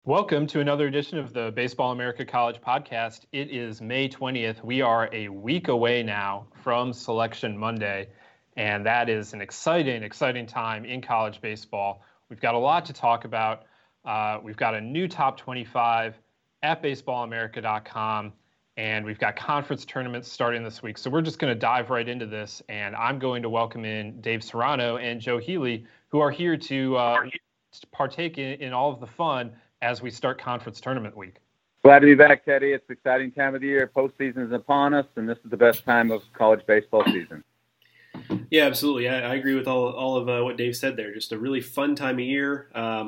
Welcome to another edition of the Baseball America College podcast. It is May 20th. We are a week away now from Selection Monday, and that is an exciting time in college baseball. We've got a lot to talk about. We've got a new top 25 at baseballamerica.com, and we've got conference tournaments starting this week. So we're just going to dive right into this, and I'm going to welcome in Dave Serrano and Joe Healy, who are here to partake in all of the fun as we start conference tournament week. Glad to be back, Teddy. It's an exciting time of the year. Postseason is upon us, and this is the best time of college baseball season. Yeah, absolutely. I agree with all of what Dave said there. Just a really fun time of year.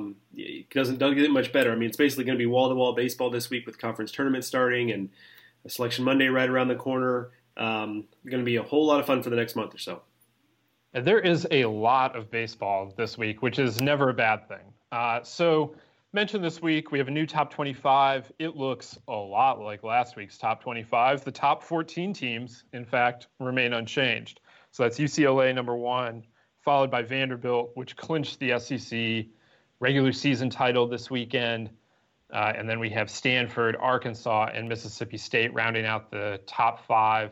It doesn't get much better. I mean, it's basically going to be wall-to-wall baseball this week with conference tournament starting and a Selection Monday right around the corner. Going to be a whole lot of fun for the next month or so. There is a lot of baseball this week, which is never a bad thing. So mentioned this week, we have a new top 25. It looks a lot like last week's top 25. The top 14 teams, in fact, remain unchanged. So that's UCLA number one, followed by Vanderbilt, which clinched the SEC regular season title this weekend. And then we have Stanford, Arkansas, and Mississippi State rounding out the top five.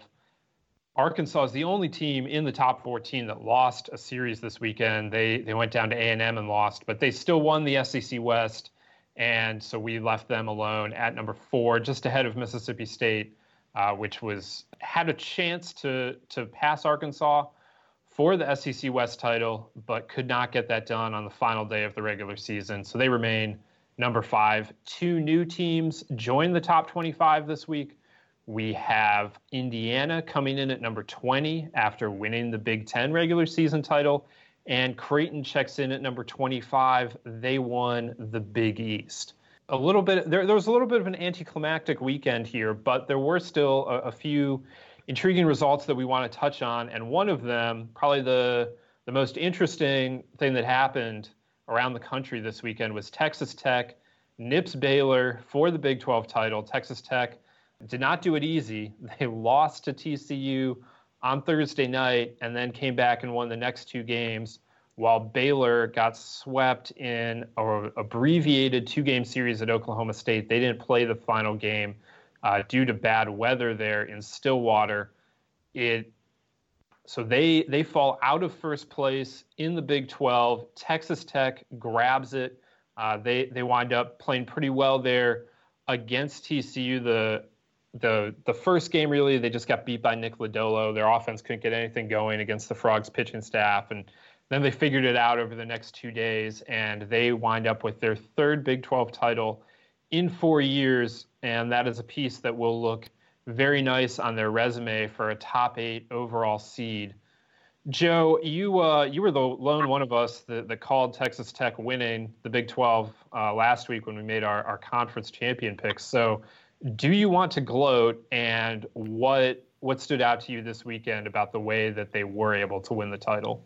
Arkansas is the only team in the top 14 that lost a series this weekend. They went down to A&M and lost, but they still won the SEC West, and so we left them alone at number 4, just ahead of Mississippi State, which had a chance to pass Arkansas for the SEC West title, but could not get that done on the final day of the regular season. So they remain number 5. 2 new teams join the top 25 this week. We have Indiana coming in at number 20 after winning the Big Ten regular season title, and Creighton checks in at number 25. They won the Big East. There was a little bit of an anticlimactic weekend here, but there were still a few intriguing results that we want to touch on, and one of them, probably the most interesting thing that happened around the country this weekend, was Texas Tech nips Baylor for the Big 12 title. Texas Tech did not do it easy. They lost to TCU on Thursday night and then came back and won the next 2 games, while Baylor got swept in an abbreviated 2-game series at Oklahoma State. They didn't play the final game due to bad weather there in Stillwater. So they fall out of first place in the Big 12. Texas Tech grabs it. They wind up playing pretty well there against TCU. The first game, really, they just got beat by Nick Lodolo. Their offense couldn't get anything going against the Frogs pitching staff. And then they figured it out over the next 2 days, and they wind up with their 3rd Big 12 title in 4 years. And that is a piece that will look very nice on their resume for a top 8 overall seed. Joe, you were the lone one of us that called Texas Tech winning the Big 12 last week when we made our conference champion picks. So do you want to gloat, and what stood out to you this weekend about the way that they were able to win the title?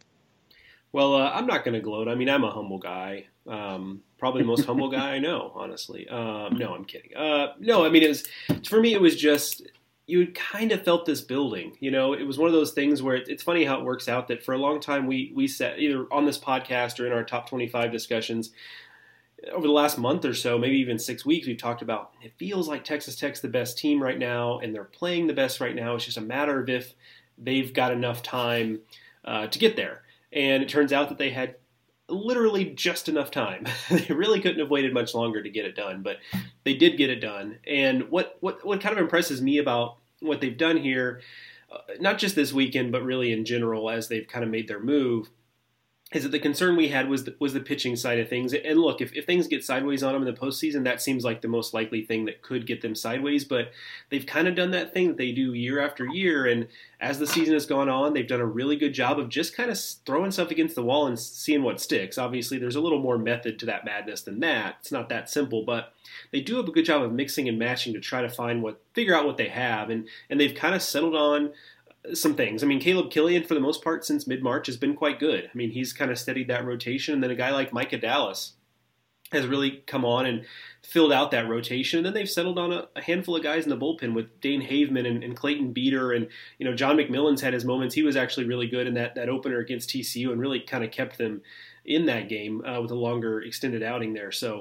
Well, I'm not going to gloat. I mean, I'm a humble guy. Probably the most humble guy I know, honestly. No, I'm kidding. No, I mean, for me, it was just, you kind of felt this building. You know, it was one of those things where it's funny how it works out that for a long time we said, either on this podcast or in our top 25 discussions, over the last month or so, maybe even 6 weeks, we've talked about it feels like Texas Tech's the best team right now, and they're playing the best right now. It's just a matter of if they've got enough time to get there. And it turns out that they had literally just enough time. They really couldn't have waited much longer to get it done, but they did get it done. And what kind of impresses me about what they've done here, not just this weekend, but really in general as they've kind of made their move, is that the concern we had was the pitching side of things. And look, if things get sideways on them in the postseason, that seems like the most likely thing that could get them sideways. But they've kind of done that thing that they do year after year. And as the season has gone on, they've done a really good job of just kind of throwing stuff against the wall and seeing what sticks. Obviously, there's a little more method to that madness than that. It's not that simple, but they do have a good job of mixing and matching to try to figure out what they have. And they've kind of settled on some things. I mean, Caleb Killian, for the most part, since mid-March, has been quite good. I mean, he's kind of steadied that rotation. And then a guy like Micah Dallas has really come on and filled out that rotation. And then they've settled on a handful of guys in the bullpen with Dane Haveman and Clayton Beater. And, John McMillan's had his moments. He was actually really good in that opener against TCU and really kind of kept them in that game with a longer extended outing there. So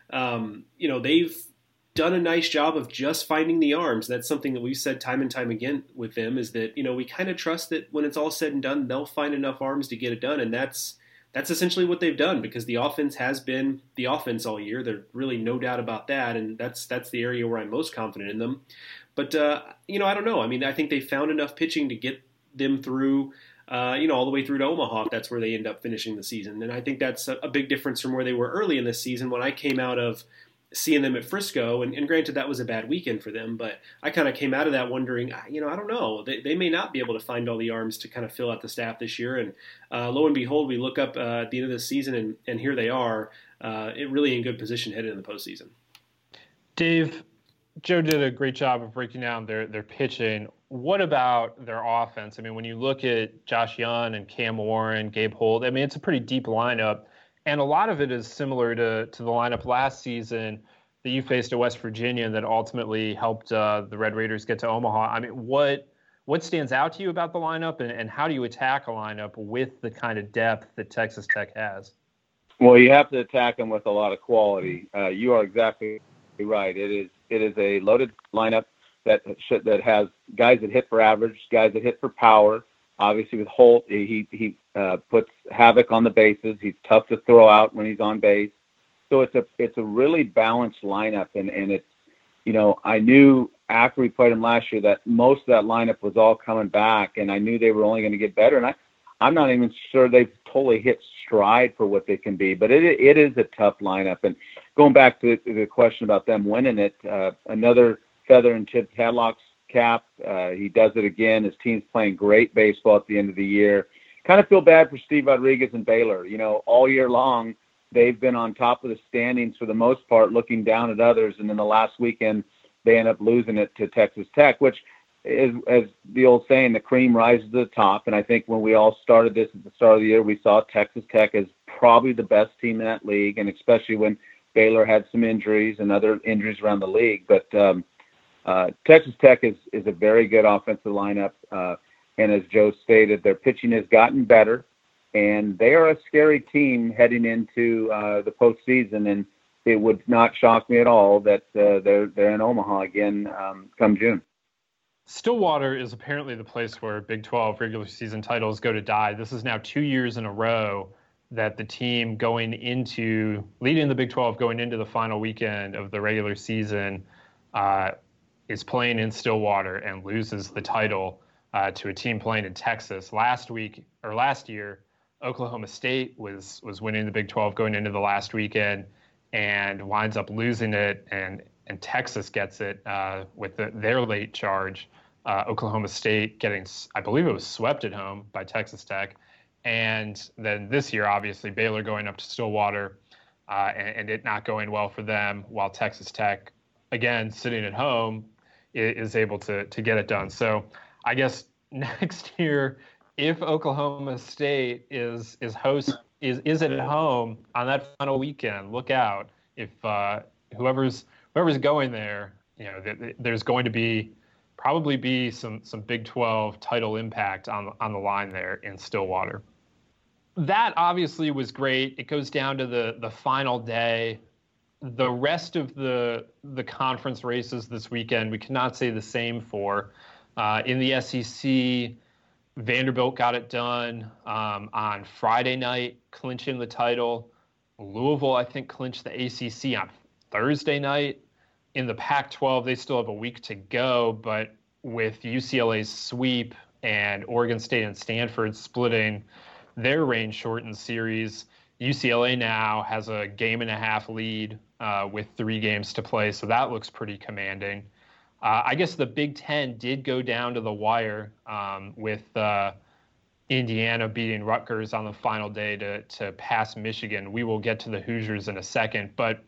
They've done a nice job of just finding the arms. That's something that we've said time and time again with them, is that, we kind of trust that when it's all said and done, they'll find enough arms to get it done. And that's essentially what they've done, because the offense has been the offense all year. There's really no doubt about that. And that's the area where I'm most confident in them. But, I don't know. I mean, I think they found enough pitching to get them through, all the way through to Omaha, if that's where they end up finishing the season. And I think that's a big difference from where they were early in this season when I came out of seeing them at Frisco. And granted, that was a bad weekend for them, but I kind of came out of that wondering, I don't know. They may not be able to find all the arms to kind of fill out the staff this year. And lo and behold, we look up at the end of the season, and here they are, really in good position headed in the postseason. Dave, Joe did a great job of breaking down their pitching. What about their offense? I mean, when you look at Josh Young and Cam Warren, Gabe Holt, I mean, it's a pretty deep lineup. And a lot of it is similar to the lineup last season that you faced at West Virginia that ultimately helped the Red Raiders get to Omaha. I mean, what stands out to you about the lineup, and how do you attack a lineup with the kind of depth that Texas Tech has? Well, you have to attack them with a lot of quality. You are exactly right. It is a loaded lineup that has guys that hit for average, guys that hit for power. Obviously, with Holt, he puts havoc on the bases. He's tough to throw out when he's on base. So it's a really balanced lineup, and it's, I knew after we played him last year that most of that lineup was all coming back, and I knew they were only going to get better. And I'm not even sure they've totally hit stride for what they can be, but it is a tough lineup. And going back to the question about them winning it, another feather in Chip Hadlock's cap. He does it again. His team's playing great baseball at the end of the year. Kind of feel bad for Steve Rodriguez and Baylor. All year long, they've been on top of the standings for the most part, looking down at others. And then the last weekend, they end up losing it to Texas Tech, which is, as the old saying, the cream rises to the top. And I think when we all started this at the start of the year, we saw Texas Tech as probably the best team in that league, and especially when Baylor had some injuries and other injuries around the league. But Texas Tech is a very good offensive lineup. And as Joe stated, their pitching has gotten better, and they are a scary team heading into the postseason. And it would not shock me at all that they're in Omaha again come June. Stillwater is apparently the place where Big 12 regular season titles go to die. This is now 2 years in a row that the team leading the Big 12 going into the final weekend of the regular season is playing in Stillwater and loses the title to a team playing in Texas. Last year, Oklahoma State was winning the Big 12 going into the last weekend and winds up losing it, and Texas gets it with their late charge. Oklahoma State getting, I believe it was swept at home by Texas Tech. And then this year, obviously, Baylor going up to Stillwater and it not going well for them, while Texas Tech, again, sitting at home, is able to get it done. So I guess next year, if Oklahoma State is at home on that final weekend, look out. If whoever's going there, there's going to probably be some Big 12 title impact on the line there in Stillwater. That obviously was great. It goes down to the final day. The rest of the conference races this weekend, we cannot say the same for. In the SEC, Vanderbilt got it done on Friday night, clinching the title. Louisville, I think, clinched the ACC on Thursday night. In the Pac-12, they still have a week to go, but with UCLA's sweep and Oregon State and Stanford splitting their rain-shortened series, UCLA now has a game-and-a-half lead with 3 games to play, so that looks pretty commanding. I guess the Big Ten did go down to the wire with Indiana beating Rutgers on the final day to pass Michigan. We will get to the Hoosiers in a second, but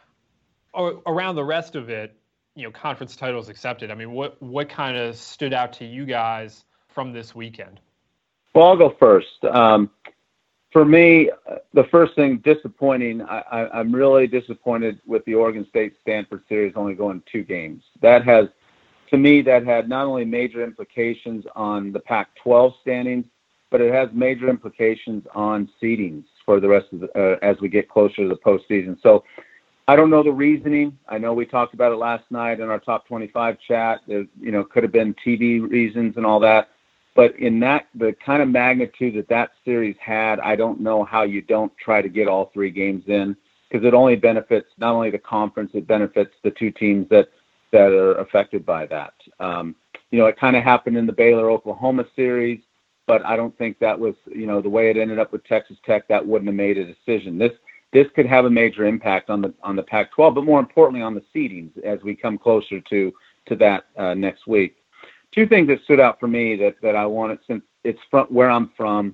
around the rest of it, conference titles accepted. I mean, what kind of stood out to you guys from this weekend? Well, I'll go first. For me, the first thing, disappointing. I'm really disappointed with the Oregon State-Stanford series only going 2 games. That had not only major implications on the Pac-12 standings, but it has major implications on seedings for the rest of as we get closer to the postseason. So I don't know the reasoning. I know we talked about it last night in our top 25 chat. There, could have been TV reasons and all that. But in the kind of magnitude that series had, I don't know how you don't try to get all three games in, because it only benefits not only the conference, it benefits the two teams that are affected by that. It kind of happened in the Baylor-Oklahoma series, but I don't think that was, the way it ended up with Texas Tech, that wouldn't have made a decision. This could have a major impact on the Pac-12, but more importantly on the seedings as we come closer to that next week. Two things that stood out for me that I wanted, since it's from where I'm from.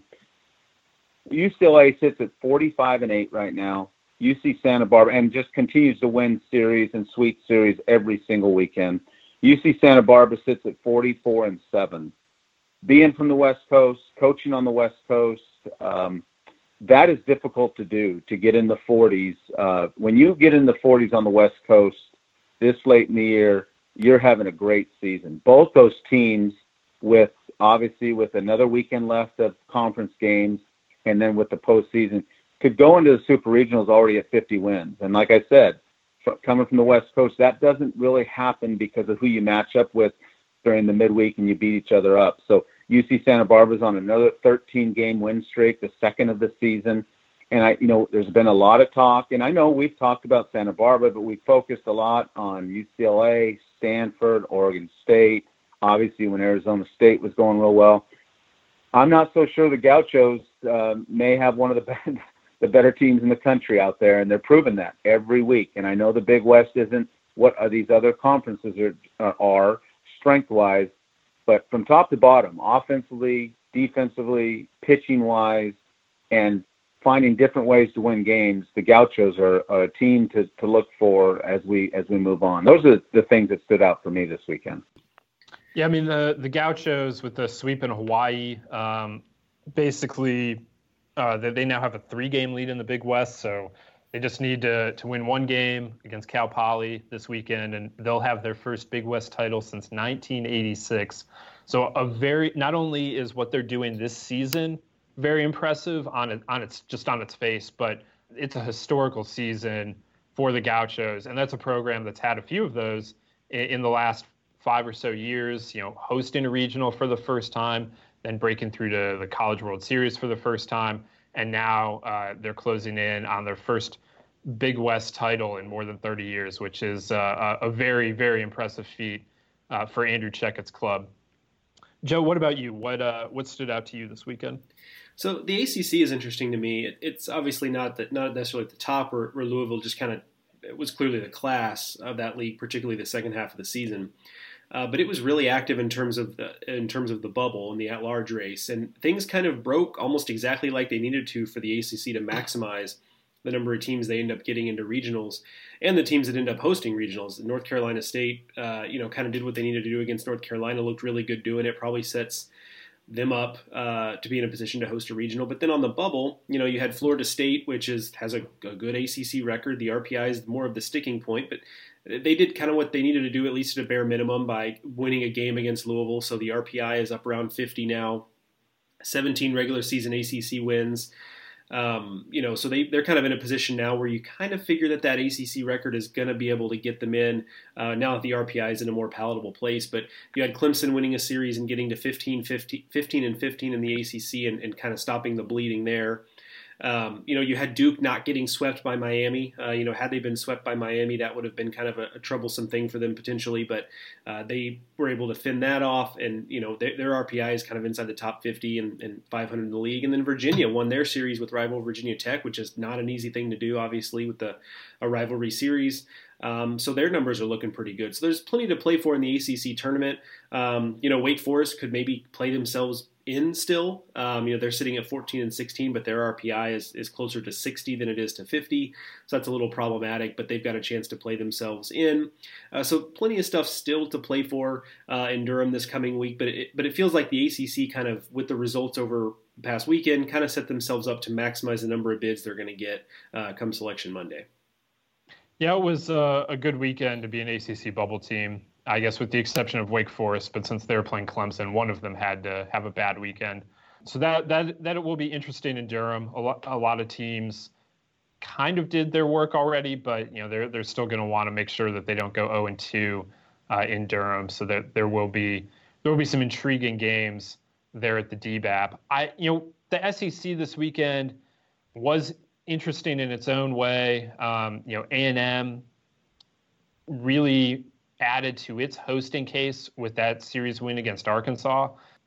UCLA sits at 45-8 right now. UC Santa Barbara, and just continues to win series and sweep series every single weekend. UC Santa Barbara sits at 44-7. Being from the West Coast, coaching on the West Coast, that is difficult to do, to get in the 40s. When you get in the 40s on the West Coast this late in the year, you're having a great season. Both those teams, with another weekend left of conference games, and then with the postseason, could go into the Super Regionals already at 50 wins. And like I said, coming from the West Coast, that doesn't really happen because of who you match up with during the midweek and you beat each other up. So UC Santa Barbara's on another 13-game win streak, the second of the season. And there's been a lot of talk, and I know we've talked about Santa Barbara, but we focused a lot on UCLA, Stanford, Oregon State, obviously when Arizona State was going real well. I'm not so sure the Gauchos may have one of the better teams in the country out there, and they're proving that every week. And I know the Big West isn't what these other conferences are strength-wise, but from top to bottom, offensively, defensively, pitching-wise, and finding different ways to win games, the Gauchos are a team to look for as we move on. Those are the things that stood out for me this weekend. Yeah, I mean, the Gauchos with the sweep in Hawaii, basically they now have a 3-game lead in the Big West, so they just need to win one game against Cal Poly this weekend, and they'll have their first Big West title since 1986. So not only is what they're doing this season very impressive on its face, but it's a historical season for the Gauchos, and that's a program that's had a few of those in the last 5 or so years. Hosting a regional for the first time, then breaking through to the College World Series for the first time, and now they're closing in on their first Big West title in more than 30 years, which is a very, very impressive feat for Andrew Checkett's club. Joe, what about you? What stood out to you this weekend? So the ACC is interesting to me. It's obviously not necessarily at the top, where Louisville just kind of was clearly the class of that league, particularly the second half of the season. But it was really active in terms of the bubble and the at-large race, and things kind of broke almost exactly like they needed to for the ACC to maximize the number of teams they end up getting into regionals, and the teams that end up hosting regionals. North Carolina State, kind of did what they needed to do against North Carolina, looked really good doing it. Probably sets them up to be in a position to host a regional. But then on the bubble, you had Florida State, which has a good ACC record. The RPI is more of the sticking point, but they did kind of what they needed to do, at least at a bare minimum, by winning a game against Louisville. So the RPI is up around 50 now. 17 regular season ACC wins. So they're kind of in a position now where you kind of figure that ACC record is going to be able to get them in now that the RPI is in a more palatable place. But you had Clemson winning a series and getting to 15 and 15 in the ACC and kind of stopping the bleeding there. You had Duke not getting swept by Miami. Had they been swept by Miami, that would have been kind of a troublesome thing for them potentially, but they were able to fend that off, and their RPI is kind of inside the top 50 and 500 in the league. And then Virginia won their series with rival Virginia Tech, which is not an easy thing to do, obviously, with a rivalry series. So their numbers are looking pretty good. So there's plenty to play for in the ACC tournament. Wake Forest could maybe play themselves in still. They're sitting at 14 and 16, but their RPI is closer to 60 than it is to 50. So that's a little problematic, but they've got a chance to play themselves in. So plenty of stuff still to play for in Durham this coming week, but it feels like the ACC kind of, with the results over the past weekend, kind of set themselves up to maximize the number of bids they're going to get come Selection Monday. Yeah, it was a good weekend to be an ACC bubble team, I guess with the exception of Wake Forest, but since they were playing Clemson, one of them had to have a bad weekend. So that it will be interesting in Durham. A lot of teams kind of did their work already, but they're still going to want to make sure that they don't go 0-2 in Durham, so that there will be some intriguing games there at the DBAP. The SEC this weekend was interesting in its own way. A&M really added to its hosting case with that series win against Arkansas.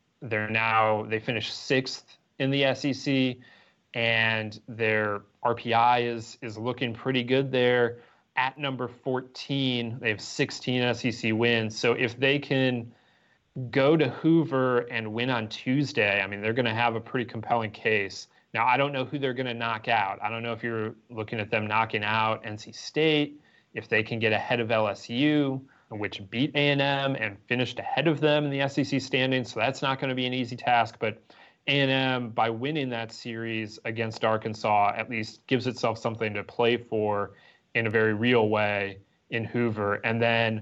They finished 6th in the SEC, and their RPI is looking pretty good there. At number 14, they have 16 SEC wins. So if they can go to Hoover and win on Tuesday, I mean, they're going to have a pretty compelling case. Now, I don't know who they're going to knock out. I don't know if you're looking at them knocking out NC State, if they can get ahead of LSU, which beat A&M and finished ahead of them in the SEC standings. So that's not going to be an easy task. But A&M, by winning that series against Arkansas, at least gives itself something to play for in a very real way in Hoover. And then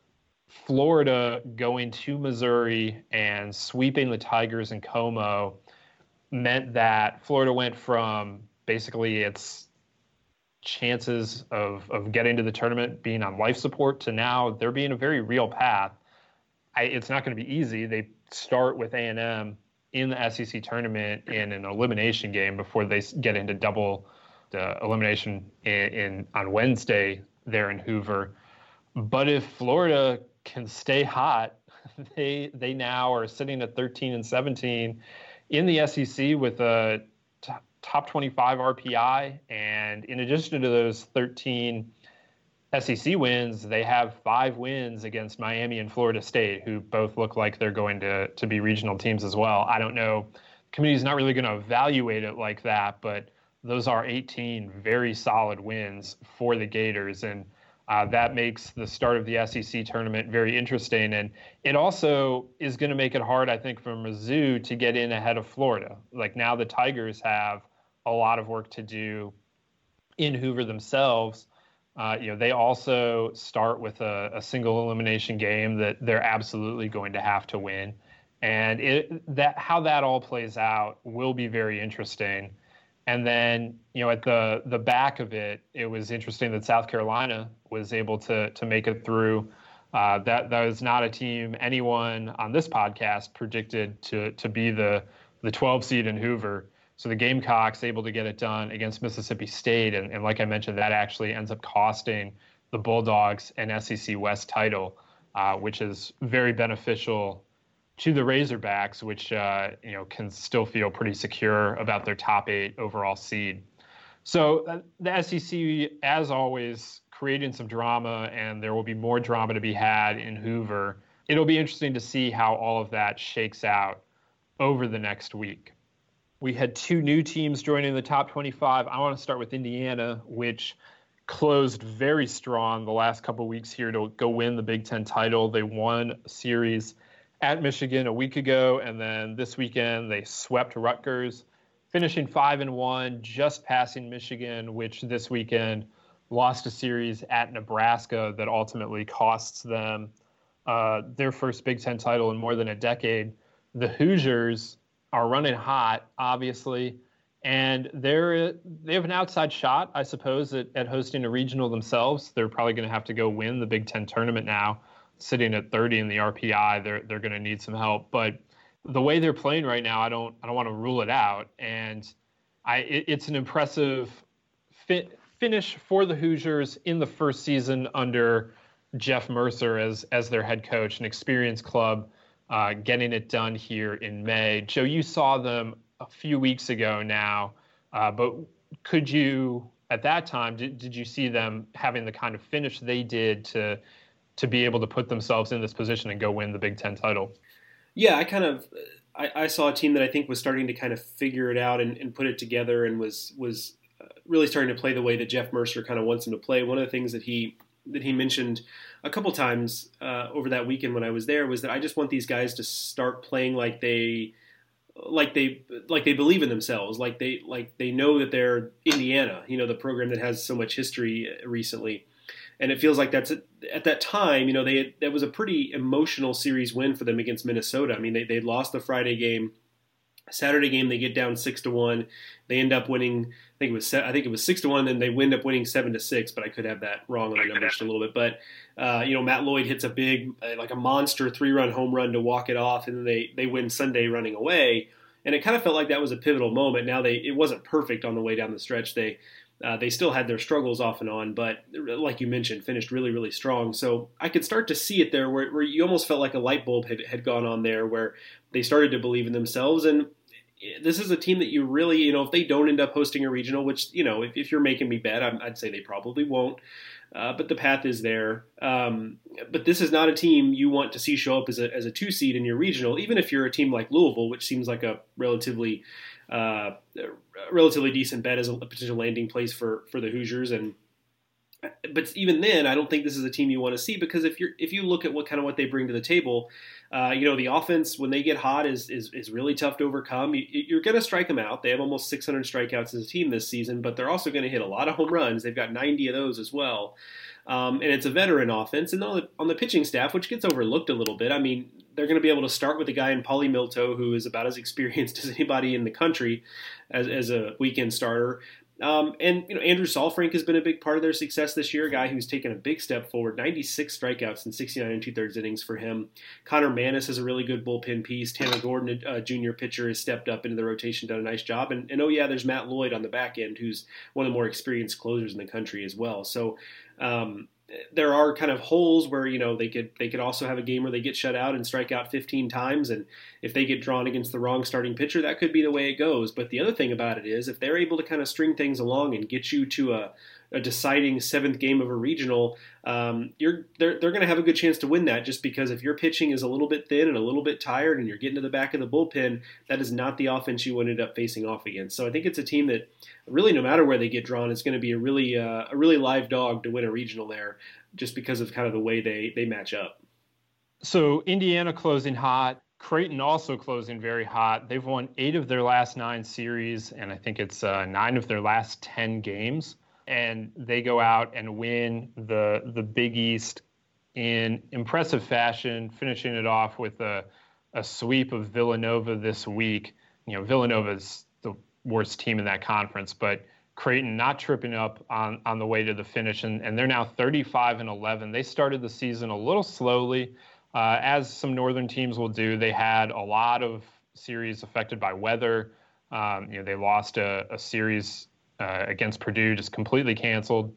Florida going to Missouri and sweeping the Tigers in Como meant that Florida went from basically its chances of getting to the tournament being on life support to now they're being a very real path. It's not going to be easy. They start with A&M in the SEC tournament in an elimination game before they get into double the elimination on Wednesday there in Hoover. But if Florida can stay hot, they now are sitting at 13-17 in the SEC with a top 25 RPI. And in addition to those 13 SEC wins, they have 5 wins against Miami and Florida State, who both look like they're going to be regional teams as well. I don't know. The committee's not really going to evaluate it like that, but those are 18 very solid wins for the Gators. And that makes the start of the SEC tournament very interesting. And it also is going to make it hard, I think, for Mizzou to get in ahead of Florida. Like now the Tigers have a lot of work to do in Hoover themselves. They also start with a single elimination game that they're absolutely going to have to win. And how that all plays out will be very interesting. And then, at the back of it, it was interesting that South Carolina was able to make it through. That was not a team anyone on this podcast predicted to be the 12 seed in Hoover. So the Gamecocks able to get it done against Mississippi State. And like I mentioned, that actually ends up costing the Bulldogs an SEC West title, which is very beneficial to the Razorbacks, which can still feel pretty secure about their top 8 overall seed. So the SEC, as always, creating some drama, and there will be more drama to be had in Hoover. It'll be interesting to see how all of that shakes out over the next week. We had 2 new teams joining the top 25. I want to start with Indiana, which closed very strong the last couple of weeks here to go win the Big Ten title. They won a series at Michigan a week ago, and then this weekend they swept Rutgers, finishing 5-1, just passing Michigan, which this weekend lost a series at Nebraska that ultimately costs them their first Big Ten title in more than a decade. The Hoosiers are running hot, obviously, and they have an outside shot, I suppose, at hosting a regional themselves. They're probably going to have to go win the Big Ten tournament now. Sitting at 30 in the RPI, they're going to need some help. But the way they're playing right now, I don't want to rule it out. And it's an impressive finish for the Hoosiers in the first season under Jeff Mercer as their head coach, an experienced club. Getting it done here in May. Joe, you saw them a few weeks ago now, but could you, at that time, did you see them having the kind of finish they did to be able to put themselves in this position and go win the Big Ten title? Yeah, I saw a team that I think was starting to kind of figure it out and put it together and was really starting to play the way that Jeff Mercer kind of wants them to play. One of the things that he mentioned a couple times over that weekend when I was there was that I just want these guys to start playing like they believe in themselves, like they know that they're Indiana, the program that has so much history recently. And it feels like that's at that time, that was a pretty emotional series win for them against Minnesota. I mean, they lost the Friday game Saturday game they get down 6-1. They end up winning. I think it was 6-1. Then they end up winning 7-6. But I could have that wrong on the numbers just a little bit. But Matt Lloyd hits a big, like a monster 3-run home run to walk it off, and then they win Sunday running away. And it kind of felt like that was a pivotal moment. Now it wasn't perfect on the way down the stretch. They still had their struggles off and on, but like you mentioned, finished really, really strong. So I could start to see it there where you almost felt like a light bulb had gone on there, where they started to believe in themselves. And this is a team that you really, if they don't end up hosting a regional, which, if you're making me bet, I'd say they probably won't. But the path is there. But this is not a team you want to see show up as a 2 seed in your regional, even if you're a team like Louisville, which seems like a relatively decent bet as a potential landing place for the Hoosiers. But even then, I don't think this is a team you want to see, because if you look at what they bring to the table, the offense when they get hot is really tough to overcome. You're going to strike them out. They have almost 600 strikeouts as a team this season, but they're also going to hit a lot of home runs. They've got 90 of those as well. And it's a veteran offense. And on the pitching staff, which gets overlooked a little bit, I mean, they're going to be able to start with a guy in Paulie Milto, who is about as experienced as anybody in the country as a weekend starter. Andrew Saalfrank has been a big part of their success this year, a guy who's taken a big step forward, 96 strikeouts in 69 2/3 innings for him. Connor Manis is a really good bullpen piece. Tanner Gordon, a junior pitcher, has stepped up into the rotation, done a nice job. And there's Matt Lloyd on the back end, who's one of the more experienced closers in the country as well. So, there are kind of holes where, they could also have a game where they get shut out and strike out 15 times. And if they get drawn against the wrong starting pitcher, that could be the way it goes. But the other thing about it is, if they're able to kind of string things along and get you to a deciding 7th game of a regional, they're going to have a good chance to win that, just because if your pitching is a little bit thin and a little bit tired and you're getting to the back of the bullpen, that is not the offense you ended up facing off against. So I think it's a team that really, no matter where they get drawn, is going to be a really live dog to win a regional there, just because of kind of the way they match up. So Indiana closing hot, Creighton also closing very hot. They've won 8 of their last 9 series, and I think it's 9 of their last 10 games. And they go out and win the Big East in impressive fashion, finishing it off with a sweep of Villanova this week. Villanova's the worst team in that conference, but Creighton not tripping up on the way to the finish, and they're now 35-11. They started the season a little slowly, as some northern teams will do. They had a lot of series affected by weather. They lost a series against Purdue, just completely canceled,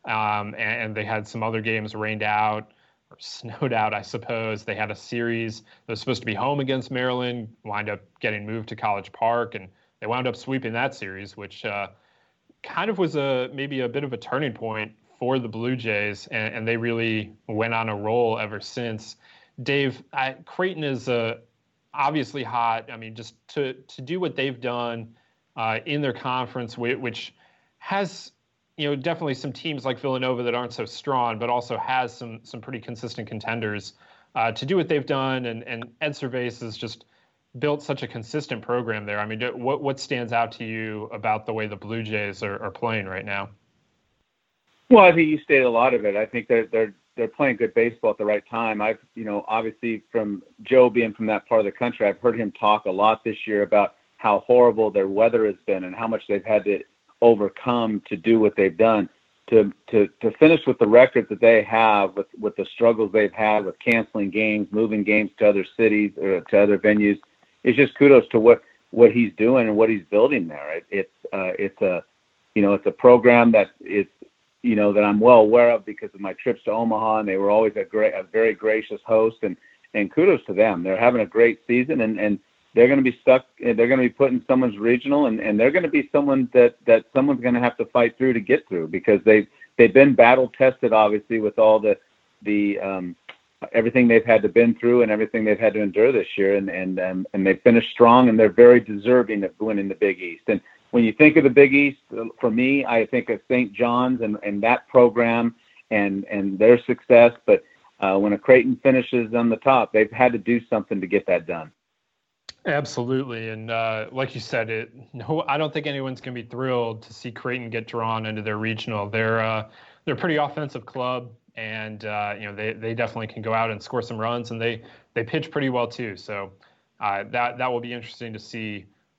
and they had some other games rained out or snowed out, I suppose. They had a series that was supposed to be home against Maryland, wind up getting moved to College Park, and they wound up sweeping that series, which kind of was maybe a bit of a turning point for the Blue Jays, and they really went on a roll ever since. Dave, Creighton is obviously hot. I mean, just to do what they've done in their conference, which has definitely some teams like Villanova that aren't so strong, but also has some pretty consistent contenders. To do what they've done, and Ed Cervais has just built such a consistent program there. I mean, what stands out to you about the way the Blue Jays are playing right now? Well, I think you stated a lot of it. I think they're playing good baseball at the right time. I've obviously, from Joe being from that part of the country, I've heard him talk a lot this year about how horrible their weather has been and how much they've had to overcome to do what they've done. To finish with the record that they have, with the struggles they've had with canceling games, moving games to other cities or to other venues, it's just kudos to what he's doing and what he's building there. It's a program that is that I'm well aware of because of my trips to Omaha, and they were always a very gracious host, and kudos to them. They're having a great season, and they're going to be stuck. They're going to be put in someone's regional, and they're going to be someone that someone's going to have to fight through to get through, because they've been battle tested, obviously, with all the everything they've had to been through and everything they've had to endure this year, and they finished strong, and they're very deserving of winning the Big East. And when you think of the Big East, for me, I think of St. John's and that program and their success. But when a Creighton finishes on the top, they've had to do something to get that done. Absolutely. And like you said, I don't think anyone's going to be thrilled to see Creighton get drawn into their regional. They're a pretty offensive club, and they definitely can go out and score some runs, and they pitch pretty well too. So that will be interesting to see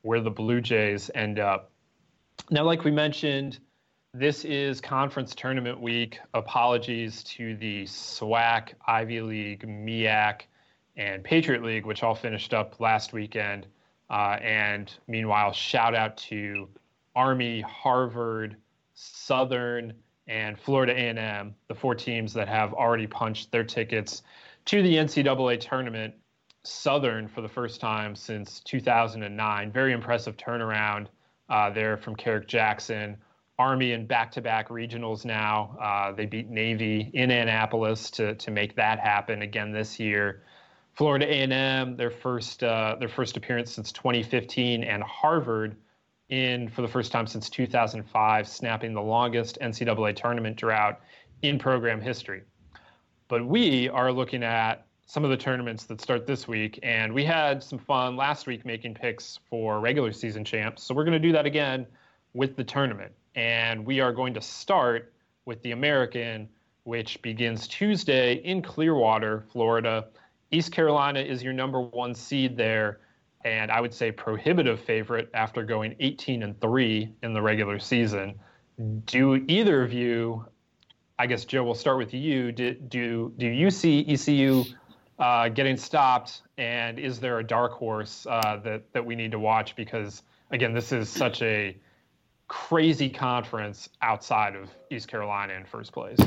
where the Blue Jays end up. Now, like we mentioned, this is conference tournament week. Apologies to the SWAC, Ivy League, MEAC, and Patriot League, which all finished up last weekend. And meanwhile, shout out to Army, Harvard, Southern, and Florida A&M, the 4 teams that have already punched their tickets to the NCAA tournament. Southern, for the first time since 2009, very impressive turnaround there from Carrick Jackson. Army in back-to-back regionals now. They beat Navy in Annapolis to make that happen again this year. Florida A&M, their first appearance since 2015, and Harvard in for the first time since 2005, snapping the longest NCAA tournament drought in program history. But we are looking at some of the tournaments that start this week, and we had some fun last week making picks for regular season champs. So we're going to do that again with the tournament. And we are going to start with the American, which begins Tuesday in Clearwater, Florida. East Carolina is your number 1 seed there, and I would say prohibitive favorite after going 18-3 in the regular season. Do either of you, I guess, Joe, we'll start with you. Do you see ECU getting stopped, and is there a dark horse that we need to watch? Because, again, this is such a crazy conference outside of East Carolina in first place.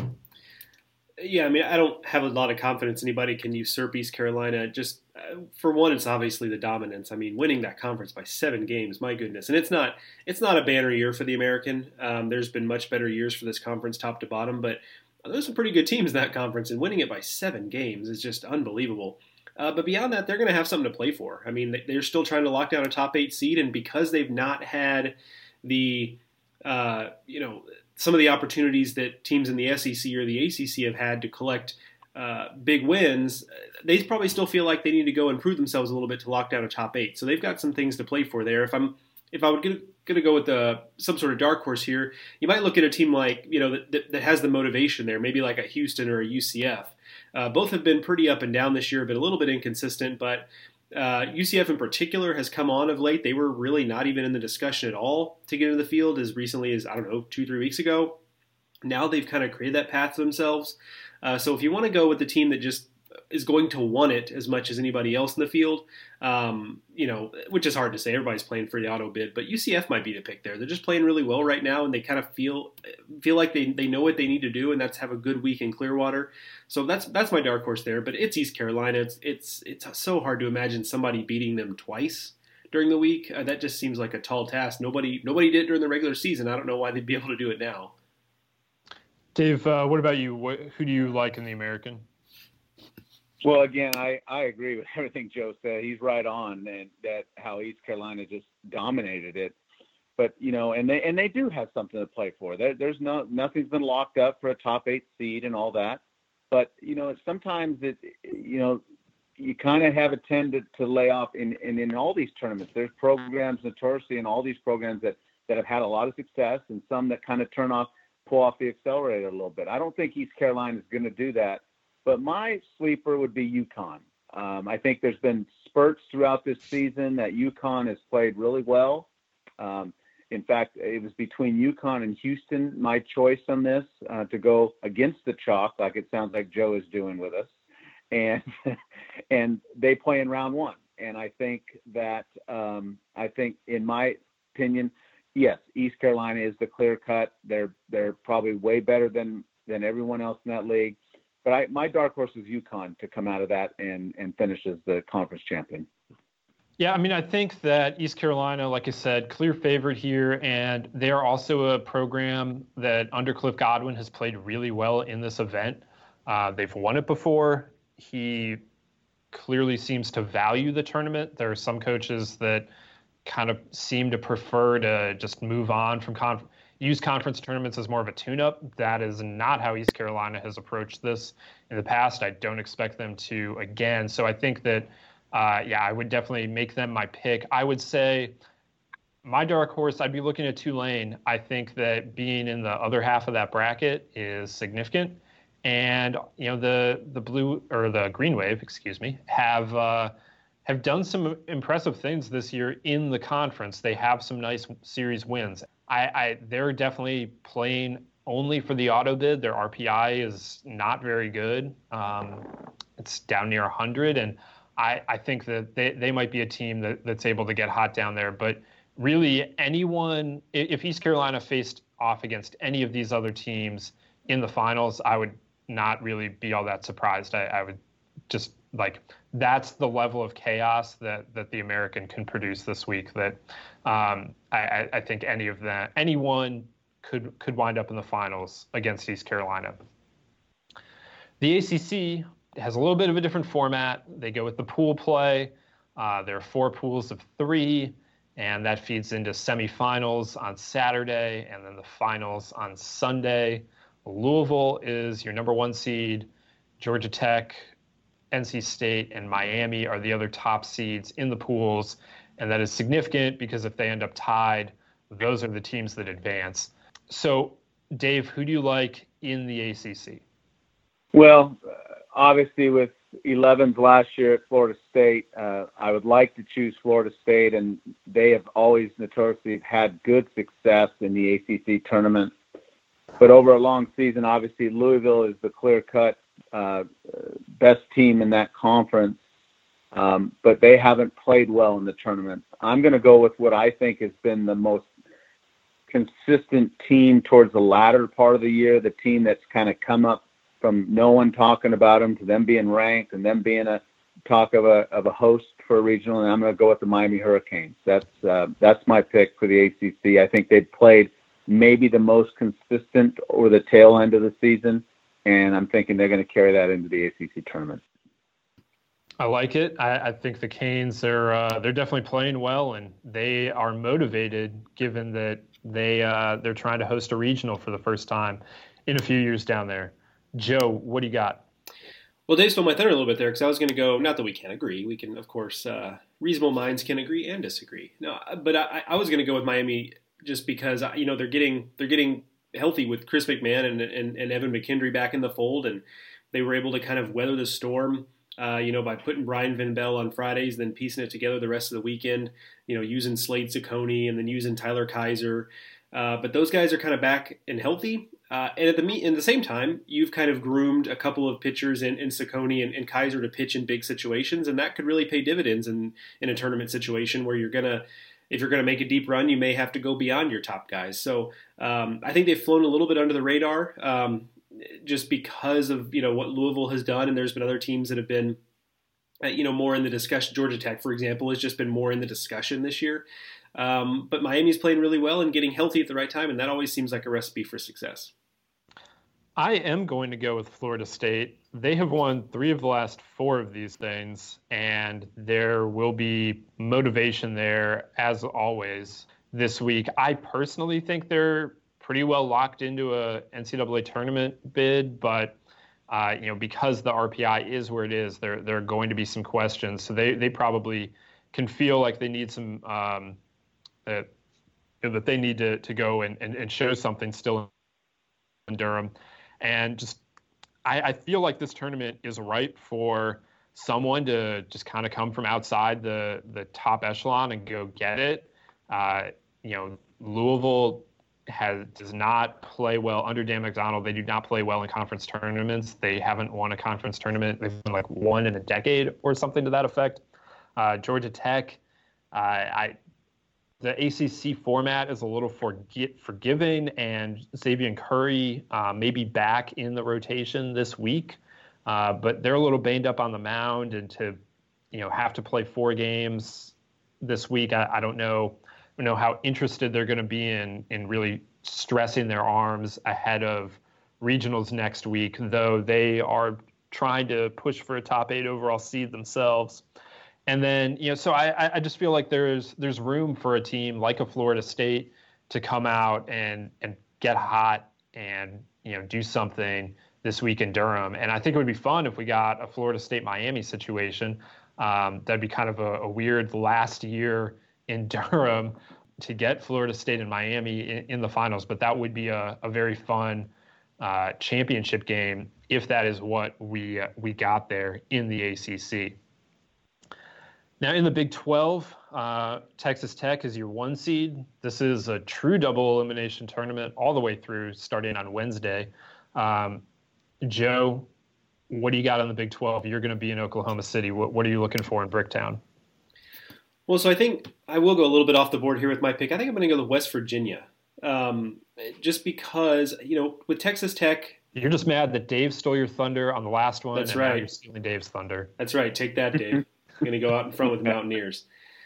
Yeah, I mean, I don't have a lot of confidence anybody can usurp East Carolina. Just for one, it's obviously the dominance. I mean, winning that conference by 7 games, my goodness. And it's not a banner year for the American. There's been much better years for this conference, top to bottom, but there's some pretty good teams in that conference, and winning it by 7 games is just unbelievable. But beyond that, they're going to have something to play for. I mean, they're still trying to lock down a top 8 seed, and because they've not had the some of the opportunities that teams in the SEC or the ACC have had to collect big wins, they probably still feel like they need to go and prove themselves a little bit to lock down a top 8. So they've got some things to play for there. If I would going to go with some sort of dark horse here, you might look at a team like that has the motivation there, maybe like a Houston or a UCF. Both have been pretty up and down this year, been a little bit inconsistent, but UCF in particular has come on of late. They were really not even in the discussion at all to get into the field as recently as, 2-3 weeks ago. Now they've kind of created that path themselves. So if you want to go with the team that just is going to want it as much as anybody else in the field, which is hard to say. Everybody's playing for the auto bid, but UCF might be the pick there. They're just playing really well right now, and they kind of feel like they know what they need to do, and that's have a good week in Clearwater. So that's my dark horse there. But it's East Carolina. It's so hard to imagine somebody beating them twice during the week. That just seems like a tall task. Nobody did it during the regular season. I don't know why they'd be able to do it now. Dave, what about you? Who do you like in the American? Well, again, I agree with everything Joe said. He's right on, and that how East Carolina just dominated it. But and they do have something to play for. There's nothing's been locked up for a top 8 seed and all that. But sometimes you kind of have a tendency to lay off. In all these tournaments, there's programs notoriously in all these programs that have had a lot of success, and some that kind of pull off the accelerator a little bit. I don't think East Carolina is going to do that. But my sleeper would be UConn. I think there's been spurts throughout this season that UConn has played really well. In fact, it was between UConn and Houston, my choice on this, to go against the chalk, like it sounds like Joe is doing with us. And they play in round 1. And I think that, in my opinion, yes, East Carolina is the clear cut. They're probably way better than everyone else in that league. But my dark horse is UConn to come out of that and finish as the conference champion. Yeah, I mean, I think that East Carolina, like I said, clear favorite here, and they are also a program that under Cliff Godwin has played really well in this event. They've won it before. He clearly seems to value the tournament. There are some coaches that kind of seem to prefer to just move on from use conference tournaments as more of a tune-up. That is not how East Carolina has approached this in the past. I don't expect them to again. So I think that, I would definitely make them my pick. I would say my dark horse, I'd be looking at Tulane. I think that being in the other half of that bracket is significant. And, the blue or the Green Wave, have have done some impressive things this year in the conference. They have some nice series wins. They're definitely playing only for the auto bid. Their RPI is not very good. It's down near 100, and I think that they might be a team that's able to get hot down there. But really, anyone, if East Carolina faced off against any of these other teams in the finals, I would not really be all that surprised. I would just that's the level of chaos that the American can produce this week. That I think anyone could wind up in the finals against East Carolina. The ACC has a little bit of a different format. They go with the pool play. There are 4 pools of 3, and that feeds into semifinals on Saturday and then the finals on Sunday. Louisville is your number 1 seed. Georgia Tech, NC State, and Miami are the other top seeds in the pools, and that is significant because if they end up tied, those are the teams that advance. So, Dave, who do you like in the ACC? Well, obviously with 11s last year at Florida State, I would like to choose Florida State, and they have always notoriously had good success in the ACC tournament. But over a long season, obviously Louisville is the clear-cut best team in that conference, but they haven't played well in the tournament. I'm going to go with what I think has been the most consistent team towards the latter part of the year, the team that's kind of come up from no one talking about them to them being ranked and them being a talk of a host for a regional, and I'm going to go with the Miami Hurricanes. That's my pick for the ACC. I think they've played maybe the most consistent over the tail end of the season, and I'm thinking they're going to carry that into the ACC tournament. I like it. I think the Canes they're definitely playing well, and they are motivated given that they're trying to host a regional for the first time in a few years down there. Joe, what do you got? Well, Dave stole my thunder a little bit there because I was going to go. Not that we can't agree. We can, of course, reasonable minds can agree and disagree. No, but I was going to go with Miami just because they're getting healthy with Chris McMahon and Evan McKendry back in the fold, and they were able to kind of weather the storm. By putting Brian Van Bell on Fridays, then piecing it together the rest of the weekend, using Slade Ciccone and then using Tyler Kaiser. But those guys are kind of back and healthy. And in the same time, you've kind of groomed a couple of pitchers in Ciccone and Kaiser to pitch in big situations, and that could really pay dividends in a tournament situation where if you're gonna make a deep run, you may have to go beyond your top guys. So I think they've flown a little bit under the radar. Just because of what Louisville has done, and there's been other teams that have been more in the discussion. Georgia Tech, for example, has just been more in the discussion this year. But Miami's playing really well and getting healthy at the right time, and that always seems like a recipe for success. I am going to go with Florida State. They have won 3 of the last 4 of these things, and there will be motivation there as always this week. I personally think they're pretty well locked into a NCAA tournament bid, but because the RPI is where it is, there are going to be some questions. So they probably can feel like they need some that they need to go and show something still in Durham. And just I feel like this tournament is ripe for someone to just kind of come from outside the top echelon and go get it. Louisville does not play well under Dan McDonald. They do not play well in conference tournaments. They haven't won a conference tournament. They've been like one in a decade or something to that effect. Georgia Tech, the ACC format is a little forgiving, and Xavier Curry may be back in the rotation this week, but they're a little banged up on the mound, and to have to play 4 games this week, I don't know how interested they're going to be in really stressing their arms ahead of regionals next week, though they are trying to push for a top 8 overall seed themselves. And then, so I just feel like there's room for a team like a Florida State to come out and get hot and, do something this week in Durham. And I think it would be fun if we got a Florida State-Miami situation. That'd be kind of a weird last year in Durham to get Florida State and Miami in the finals. But that would be a very fun championship game if that is what we got there in the ACC. Now in the Big 12, Texas Tech is your 1 seed. This is a true double elimination tournament all the way through, starting on Wednesday. Joe, what do you got on the Big 12? You're going to be in Oklahoma City. What are you looking for in Bricktown? Well, so I think I will go a little bit off the board here with my pick. I think I'm going to go to West Virginia, just because, with Texas Tech. You're just mad that Dave stole your thunder on the last one. That's right. Now you're stealing Dave's thunder. That's right. Take that, Dave. I'm going to go out in front with the Mountaineers.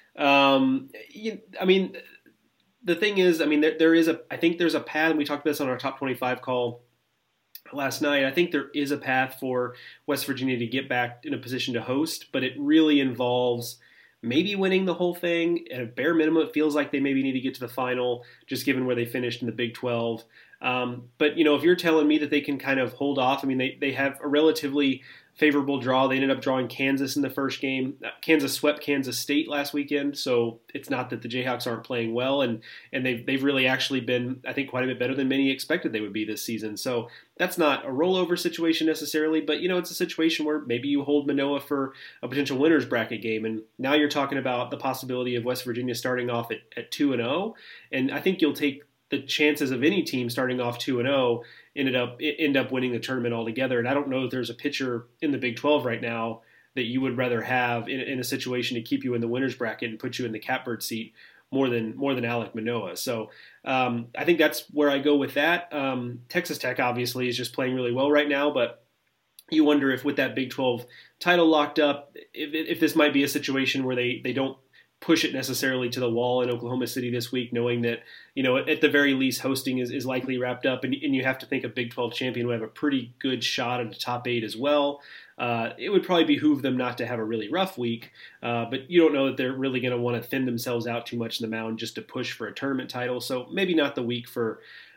The thing is, I think there's a path, and we talked about this on our top 25 call last night. I think there is a path for West Virginia to get back in a position to host, but it really involves maybe winning the whole thing. At a bare minimum, it feels like they maybe need to get to the final, just given where they finished in the Big 12. But, if you're telling me that they can kind of hold off, they have a relatively favorable draw. They ended up drawing Kansas in the first game. Kansas swept Kansas State last weekend, so it's not that the Jayhawks aren't playing well, and they've really actually been, I think, quite a bit better than many expected they would be this season. So that's not a rollover situation necessarily, but it's a situation where maybe you hold Manoa for a potential winners bracket game, and now you're talking about the possibility of West Virginia starting off at 2-0, and I think you'll take the chances of any team starting off 2-0 end up winning the tournament altogether. And I don't know if there's a pitcher in the Big 12 right now that you would rather have in a situation to keep you in the winners bracket and put you in the catbird seat more than Alek Manoa. So I think that's where I go with that. Texas Tech obviously is just playing really well right now, but you wonder if with that Big 12 title locked up, if this might be a situation where they don't push it necessarily to the wall in Oklahoma City this week, knowing that, at the very least, hosting is likely wrapped up, and you have to think a Big 12 champion would have a pretty good shot at the top 8 as well. It would probably behoove them not to have a really rough week, but you don't know that they're really going to want to thin themselves out too much in the mound just to push for a tournament title. So maybe not the week for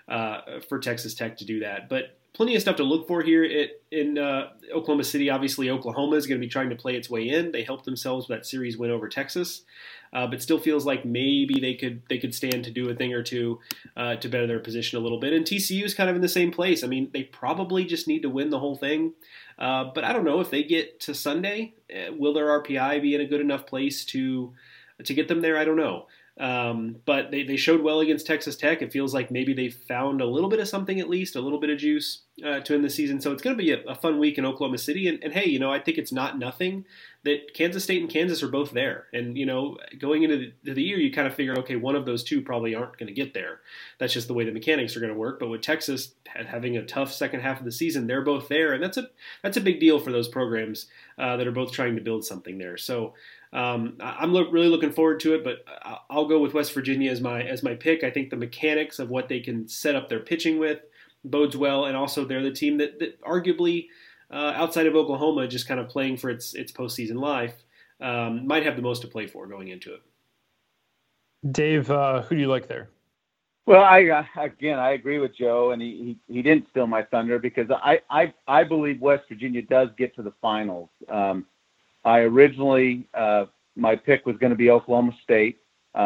Texas Tech to do that, but plenty of stuff to look for here in Oklahoma City. Obviously, Oklahoma is going to be trying to play its way in. They helped themselves with that series win over Texas, but still feels like maybe they could stand to do a thing or two to better their position a little bit. And TCU is kind of in the same place. They probably just need to win the whole thing. But I don't know if they get to Sunday, will their RPI be in a good enough place to get them there? I don't know. But they showed well against Texas Tech. It feels like maybe they found a little bit of something, at least a little bit of juice to end the season. So it's going to be a fun week in Oklahoma City. And hey, I think it's not nothing that Kansas State and Kansas are both there. And, going into the year, you kind of figure, okay, one of those two probably aren't going to get there. That's just the way the mechanics are going to work. But with Texas having a tough second half of the season, they're both there. And that's a big deal for those programs that are both trying to build something there. So I'm really looking forward to it, but I'll go with West Virginia as my pick. I think the mechanics of what they can set up their pitching with bodes well, and also they're the team that arguably, outside of Oklahoma, just kind of playing for its postseason life, might have the most to play for going into it. Dave, who do you like there? Well, I agree with Joe, and he didn't steal my thunder because I believe West Virginia does get to the finals. I originally, my pick was going to be Oklahoma State.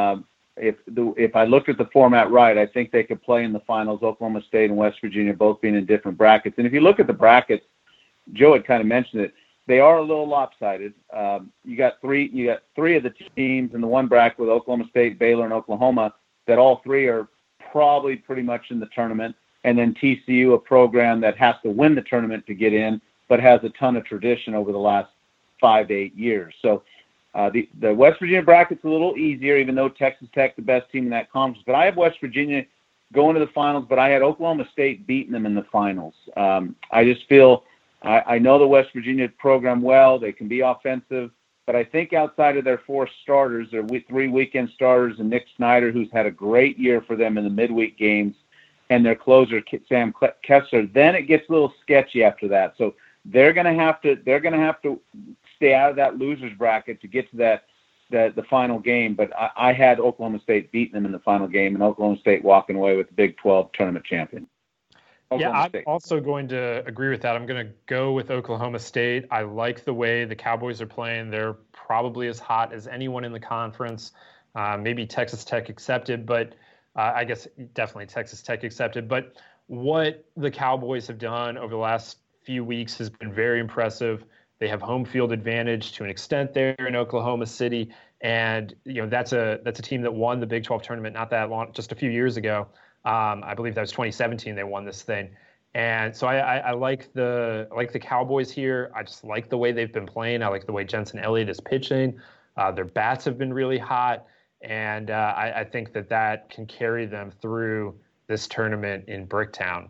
If I looked at the format right, I think they could play in the finals, Oklahoma State and West Virginia both being in different brackets. And if you look at the brackets, Joe had kind of mentioned it, they are a little lopsided. You got three of the teams in the one bracket with Oklahoma State, Baylor, and Oklahoma that all three are probably pretty much in the tournament. And then TCU, a program that has to win the tournament to get in, but has a ton of tradition over the last 5 to 8 years. So the West Virginia bracket's a little easier, even though Texas Tech the best team in that conference. But I have West Virginia going to the finals, but I had Oklahoma State beating them in the finals. I just feel I know the West Virginia program well. They can be offensive, but I think outside of their 4 starters, their 3 weekend starters, and Nick Snyder, who's had a great year for them in the midweek games, and their closer Sam Kessler, then it gets a little sketchy after that. So they're going to have to stay out of that losers bracket to get to the final game. But I had Oklahoma State beating them in the final game, and Oklahoma State walking away with the Big 12 tournament champion. I'm also going to agree with that. I'm going to go with Oklahoma State. I like the way the Cowboys are playing. They're probably as hot as anyone in the conference, maybe Texas Tech accepted, but I guess definitely Texas Tech accepted. But what the Cowboys have done over the last few weeks has been very impressive. They have home field advantage to an extent there in Oklahoma City, and that's a team that won the Big 12 tournament not that long, just a few years ago. I believe that was 2017 they won this thing. And so I like the Cowboys here. I just like the way they've been playing. I like the way Jensen Elliott is pitching. Their bats have been really hot, and I think that can carry them through this tournament in Bricktown.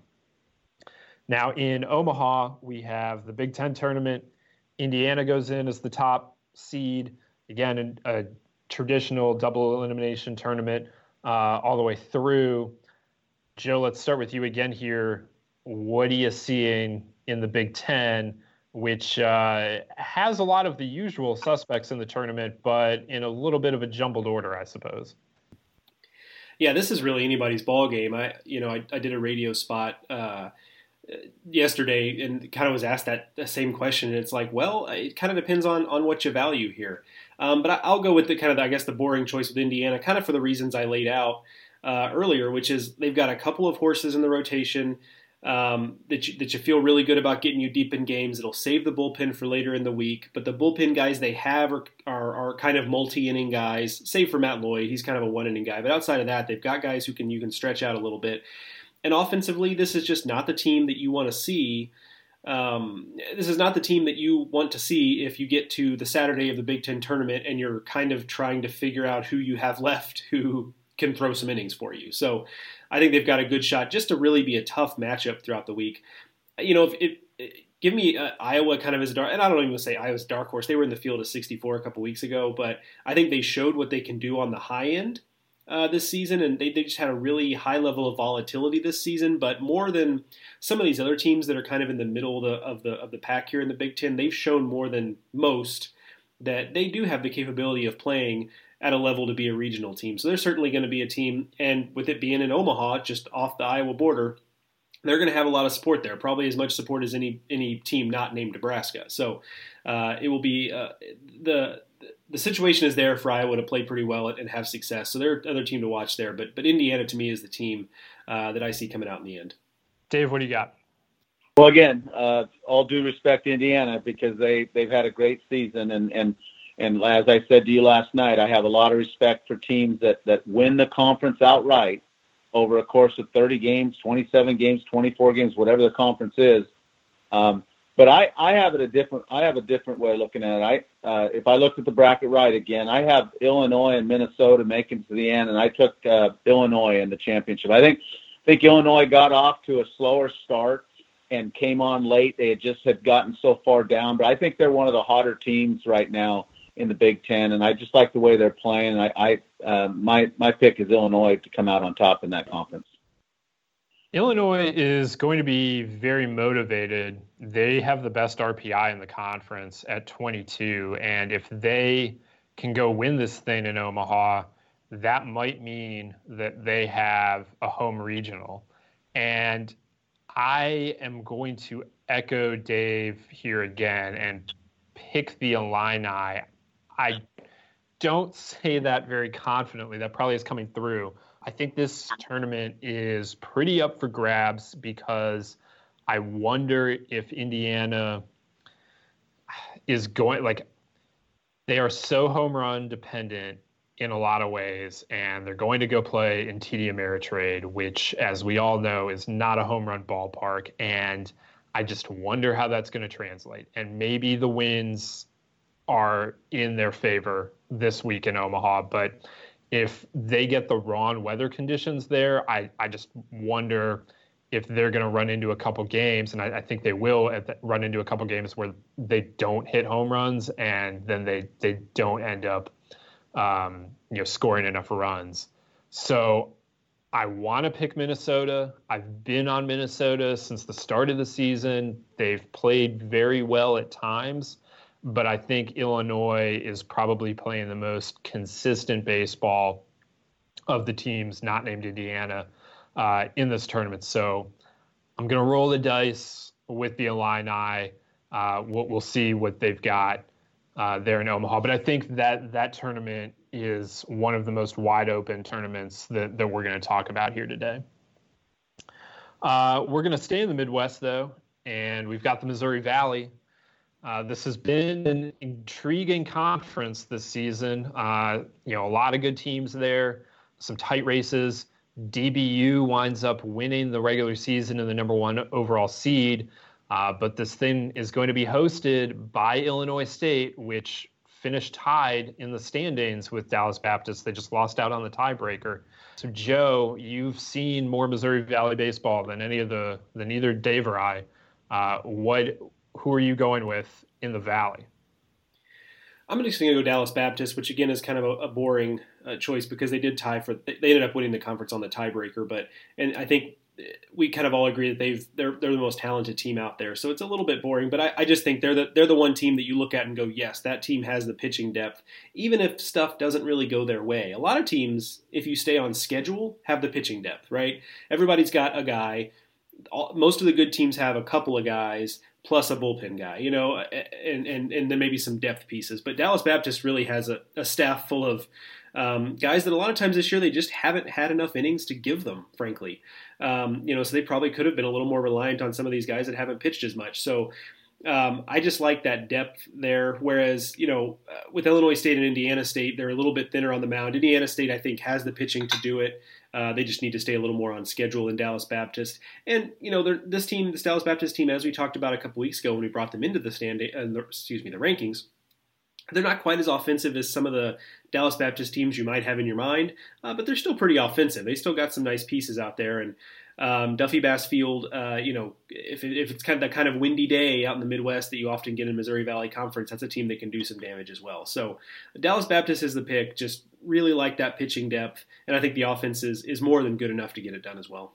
Now in Omaha, we have the Big Ten tournament. Indiana goes in as the top seed. Again, a traditional double elimination tournament all the way through. Joe, let's start with you again here. What are you seeing in the Big Ten, which has a lot of the usual suspects in the tournament, but in a little bit of a jumbled order, I suppose? Yeah, this is really anybody's ball game. I did a radio spot yesterday and kind of was asked that same question. And it's like, well, it kind of depends on what you value here. But I'll go with the boring choice with Indiana, kind of for the reasons I laid out earlier, which is they've got a couple of horses in the rotation that you feel really good about getting you deep in games. It'll save the bullpen for later in the week, but the bullpen guys they have are kind of multi-inning guys, save for Matt Lloyd. He's kind of a one-inning guy, but outside of that, they've got guys you can stretch out a little bit. And offensively, this is just not the team that you want to see. This is not the team that you want to see if you get to the Saturday of the Big Ten tournament and you're kind of trying to figure out who you have left who can throw some innings for you. So I think they've got a good shot just to really be a tough matchup throughout the week. Give me Iowa kind of as a dark, and I don't even say Iowa's dark horse. They were in the field of 64 a couple weeks ago, but I think they showed what they can do on the high end this season, and they just had a really high level of volatility this season. But more than some of these other teams that are kind of in the middle of the pack here in the Big Ten, they've shown more than most that they do have the capability of playing at a level to be a regional team. So they're certainly going to be a team, and with it being in Omaha, just off the Iowa border, they're going to have a lot of support there, probably as much support as any team not named Nebraska. So it will be the situation is there for Iowa to play pretty well and have success. So they're another team to watch there. But Indiana, to me, is the team that I see coming out in the end. Dave, what do you got? Well, again, all due respect to Indiana because they've had a great season. And as I said to you last night, I have a lot of respect for teams that win the conference outright over a course of 30 games, 27 games, 24 games, whatever the conference is. But I have a different way of looking at it. If I looked at the bracket right again, I have Illinois and Minnesota making to the end, and I took Illinois in the championship. I think Illinois got off to a slower start and came on late. They had gotten so far down, but I think they're one of the hotter teams right now in the Big Ten, and I just like the way they're playing. My pick is Illinois to come out on top in that conference. Illinois is going to be very motivated. They have the best RPI in the conference at 22, and if they can go win this thing in Omaha, that might mean that they have a home regional. And I am going to echo Dave here again and pick the Illini. I don't say that very confidently. That probably is coming through. I think this tournament is pretty up for grabs because I wonder if Indiana is going, they are so home run dependent in a lot of ways, and they're going to go play in TD Ameritrade, which, as we all know, is not a home run ballpark. And I just wonder how that's going to translate. And maybe the wins are in their favor this week in Omaha, but if they get the wrong weather conditions there, I just wonder if they're going to run into a couple games, and I think they will run into a couple games where they don't hit home runs, and then they don't end up scoring enough runs. So I want to pick Minnesota. I've been on Minnesota since the start of the season. They've played very well at times, but I think Illinois is probably playing the most consistent baseball of the teams not named Indiana in this tournament. So I'm going to roll the dice with the Illini. We'll see what they've got there in Omaha. But I think that tournament is one of the most wide open tournaments that we're going to talk about here today. We're going to stay in the Midwest, though, and we've got the Missouri Valley. This has been an intriguing conference this season. A lot of good teams there, some tight races. DBU winds up winning the regular season and the number one overall seed. But this thing is going to be hosted by Illinois State, which finished tied in the standings with Dallas Baptist. They just lost out on the tiebreaker. So, Joe, you've seen more Missouri Valley baseball than either Dave or I. Who are you going with in the Valley? I'm just going to go Dallas Baptist, which again is kind of a boring choice because they ended up winning the conference on the tiebreaker. And I think we kind of all agree that they're the most talented team out there. So it's a little bit boring, but I just think they're the one team that you look at and go, yes, that team has the pitching depth, even if stuff doesn't really go their way. A lot of teams, if you stay on schedule, have the pitching depth, right? Everybody's got a guy. Most of the good teams have a couple of guys plus a bullpen guy, and then maybe some depth pieces. But Dallas Baptist really has a staff full of guys that a lot of times this year they just haven't had enough innings to give them, frankly. So they probably could have been a little more reliant on some of these guys that haven't pitched as much. So I just like that depth there. Whereas, with Illinois State and Indiana State, they're a little bit thinner on the mound. Indiana State, I think, has the pitching to do it. They just need to stay a little more on schedule in Dallas Baptist. And, this Dallas Baptist team, as we talked about a couple weeks ago when we brought them into the rankings, they're not quite as offensive as some of the Dallas Baptist teams you might have in your mind, but they're still pretty offensive. They still got some nice pieces out there. And Duffy Bass Field, if it's kind of that kind of windy day out in the Midwest that you often get in Missouri Valley Conference, that's a team that can do some damage as well. So Dallas Baptist is the pick. Just really like that pitching depth, and I think the offense is more than good enough to get it done as well.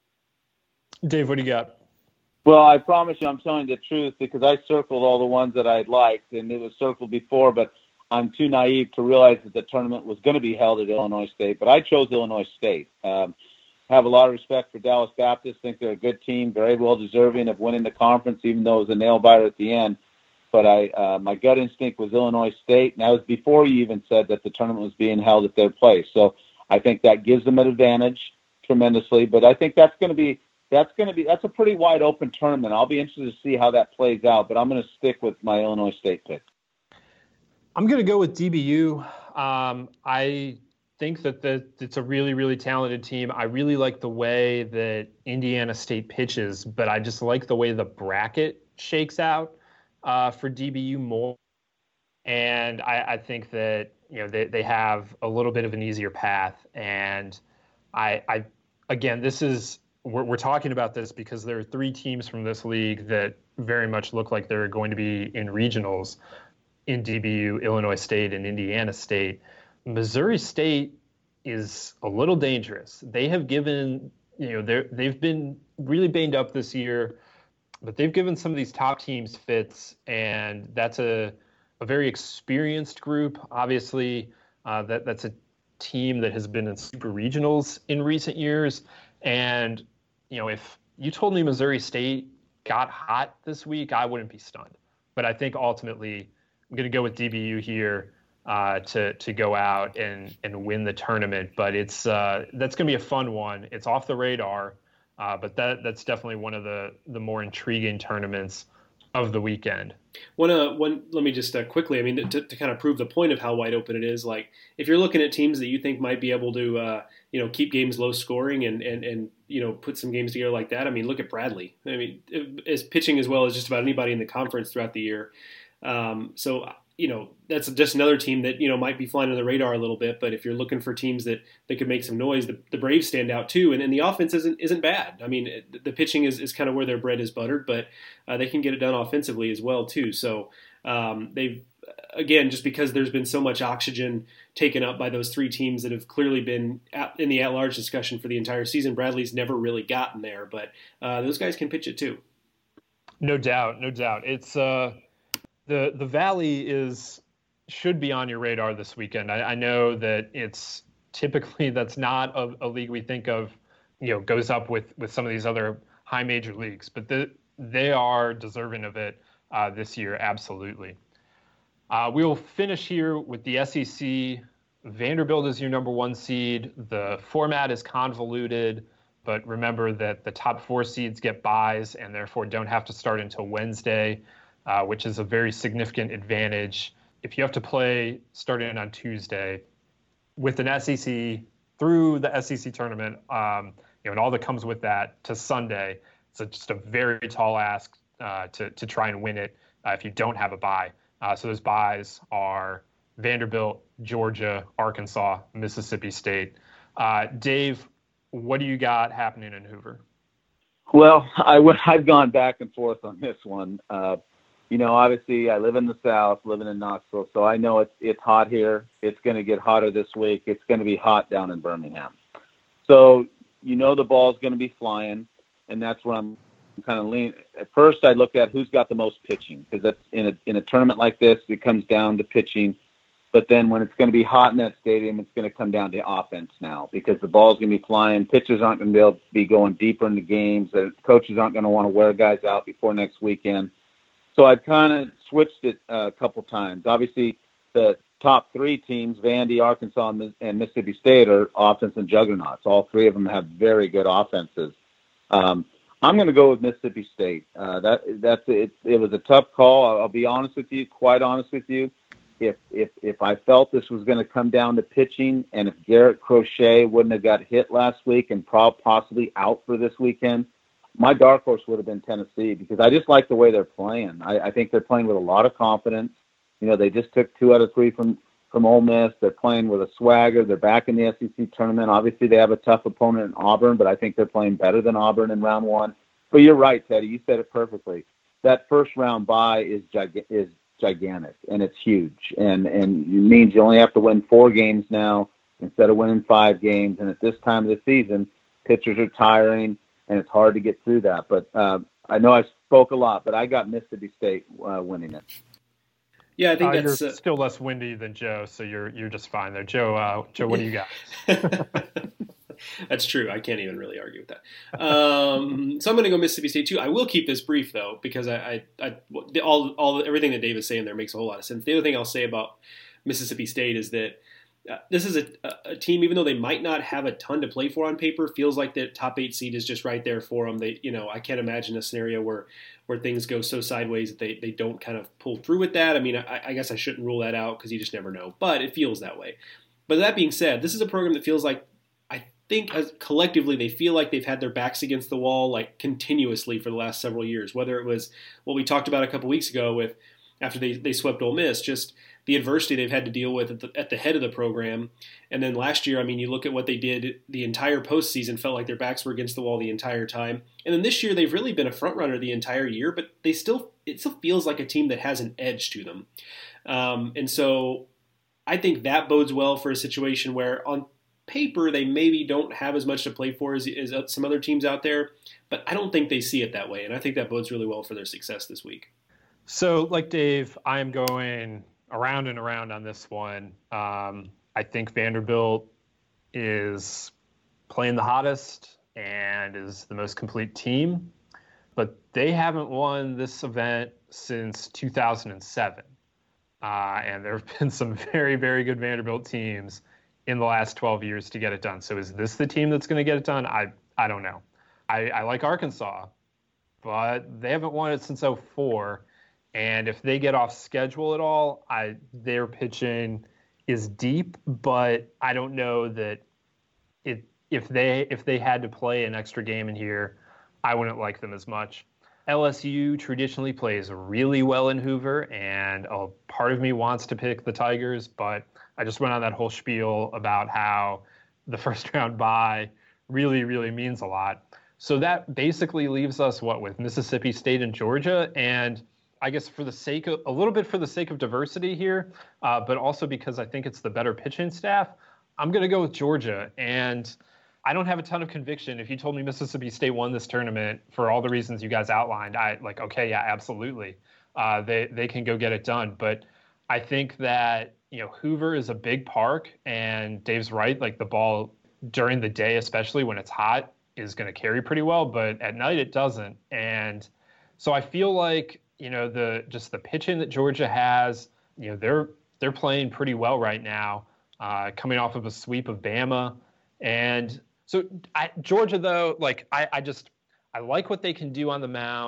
Dave, what do you got? Well, I promise you I'm telling the truth because I circled all the ones that I liked, and it was circled before, but I'm too naive to realize that the tournament was going to be held at Illinois State. But I chose Illinois State. Have a lot of respect for Dallas Baptist. Think they're a good team, very well deserving of winning the conference, even though it was a nail-biter at the end. But my gut instinct was Illinois State, and that was before you even said that the tournament was being held at their place. So I think that gives them an advantage tremendously. But I think that's a pretty wide open tournament. I'll be interested to see how that plays out, but I'm going to stick with my Illinois State pick. I'm going to go with DBU. I think that it's a really, really talented team. I really like the way that Indiana State pitches, but I just like the way the bracket shakes out for DBU more. And I think that they have a little bit of an easier path. And again, this is. We're talking about this because there are three teams from this league that very much look like they're going to be in regionals in DBU, Illinois State, and Indiana State. Missouri State is a little dangerous. They have given, they've been really banged up this year, but they've given some of these top teams fits, and that's a very experienced group. Obviously, that's a team that has been in super regionals in recent years, and if you told me Missouri State got hot this week, I wouldn't be stunned. But I think ultimately I'm going to go with DBU here to go out and win the tournament. But that's going to be a fun one. It's off the radar, but that's definitely one of the more intriguing tournaments of the weekend. Let me just quickly, to kind of prove the point of how wide open it is, like if you're looking at teams that you think might be able to, keep games low scoring and put some games together like that. Look at Bradley. Is pitching as well as just about anybody in the conference throughout the year. That's just another team that, might be flying on the radar a little bit. But if you're looking for teams that could make some noise, the Braves stand out too. And the offense isn't bad. The pitching is kind of where their bread is buttered, but they can get it done offensively as well too. So they've, again, just because there's been so much oxygen taken up by those three teams that have clearly been in the at-large discussion for the entire season, Bradley's never really gotten there. But those guys can pitch it too. No doubt. It's the Valley should be on your radar this weekend. I know that it's typically that's not a league we think of, goes up with some of these other high major leagues, but they are deserving of it this year, absolutely. We'll finish here with the SEC. Vanderbilt is your number one seed. The format is convoluted, but remember that the top four seeds get byes and therefore don't have to start until Wednesday. which is a very significant advantage. If you have to play starting on Tuesday with an SEC through the SEC tournament, and all that comes with that to Sunday, it's just a very tall ask to try and win it if you don't have a bye. So those byes are Vanderbilt, Georgia, Arkansas, Mississippi State. Dave, what do you got happening in Hoover? Well, I've gone back and forth on this one. Obviously I live in the South, living in Knoxville, so I know it's hot here. It's going to get hotter this week. It's going to be hot down in Birmingham. So, the ball's going to be flying, and that's where I'm kind of leaning. At first, I looked at who's got the most pitching, because that's in a tournament like this, it comes down to pitching. But then when it's going to be hot in that stadium, it's going to come down to offense now, because the ball's going to be flying. Pitchers aren't going to be able to be going deeper into games. The coaches aren't going to want to wear guys out before next weekend. So I've kind of switched it a couple times. Obviously, the top three teams, Vandy, Arkansas, and Mississippi State, are offense and juggernauts. All three of them have very good offenses. I'm going to go with Mississippi State. It was a tough call. I'll be honest with you, quite honest with you. If I felt this was going to come down to pitching, and if Garrett Crochet wouldn't have got hit last week and possibly out for this weekend, my dark horse would have been Tennessee, because I just like the way they're playing. I think they're playing with a lot of confidence. They just took 2 out of 3 from Ole Miss. They're playing with a swagger. They're back in the SEC tournament. Obviously, they have a tough opponent in Auburn, but I think they're playing better than Auburn in round 1. But you're right, Teddy. You said it perfectly. That first round bye is gigantic, and it's huge. And it means you only have to win 4 games now instead of winning 5 games. And at this time of the season, pitchers are tiring, and it's hard to get through that. But I know I spoke a lot, but I got Mississippi State winning it. Yeah, I think that's you're still less windy than Joe, so you're just fine there. Joe, what do you got? That's true. I can't even really argue with that. So I'm going to go Mississippi State too. I will keep this brief though, because everything that Dave is saying there makes a whole lot of sense. The other thing I'll say about Mississippi State is that this is a team, even though they might not have a ton to play for on paper, feels like the top 8 seed is just right there for them. I can't imagine a scenario where things go so sideways that they don't kind of pull through with that. I mean, I guess I shouldn't rule that out, because you just never know, but it feels that way. But that being said, this is a program that feels like, I think collectively they feel like they've had their backs against the wall like continuously for the last several years, whether it was what we talked about a couple weeks ago with after they swept Ole Miss, just the adversity they've had to deal with at the head of the program. And then last year, I mean, you look at what they did the entire postseason, felt like their backs were against the wall the entire time. And then this year, they've really been a front runner the entire year, but it still feels like a team that has an edge to them. And so I think that bodes well for a situation where on paper, they maybe don't have as much to play for as some other teams out there, but I don't think they see it that way. And I think that bodes really well for their success this week. So like Dave, I'm going around and around on this one. I think Vanderbilt is playing the hottest and is the most complete team, but they haven't won this event since 2007. And there have been some very, very good Vanderbilt teams in the last 12 years to get it done. So is this the team that's going to get it done? I don't know. I like Arkansas, but they haven't won it since 2004. And if they get off schedule at all, their pitching is deep, but I don't know that if they had to play an extra game in here, I wouldn't like them as much. LSU traditionally plays really well in Hoover, and a part of me wants to pick the Tigers, but I just went on that whole spiel about how the first round bye really, really means a lot. So that basically leaves us with Mississippi State and Georgia, and I guess for the sake of diversity here, but also because I think it's the better pitching staff, I'm going to go with Georgia. And I don't have a ton of conviction. If you told me Mississippi State won this tournament for all the reasons you guys outlined, okay, yeah, absolutely. They can go get it done. But I think that, Hoover is a big park, and Dave's right. Like, the ball during the day, especially when it's hot, is going to carry pretty well, but at night it doesn't. And so I feel like, the pitching that Georgia has, they're playing pretty well right now, coming off of a sweep of Bama. And so Georgia, though, I like what they can do on the mound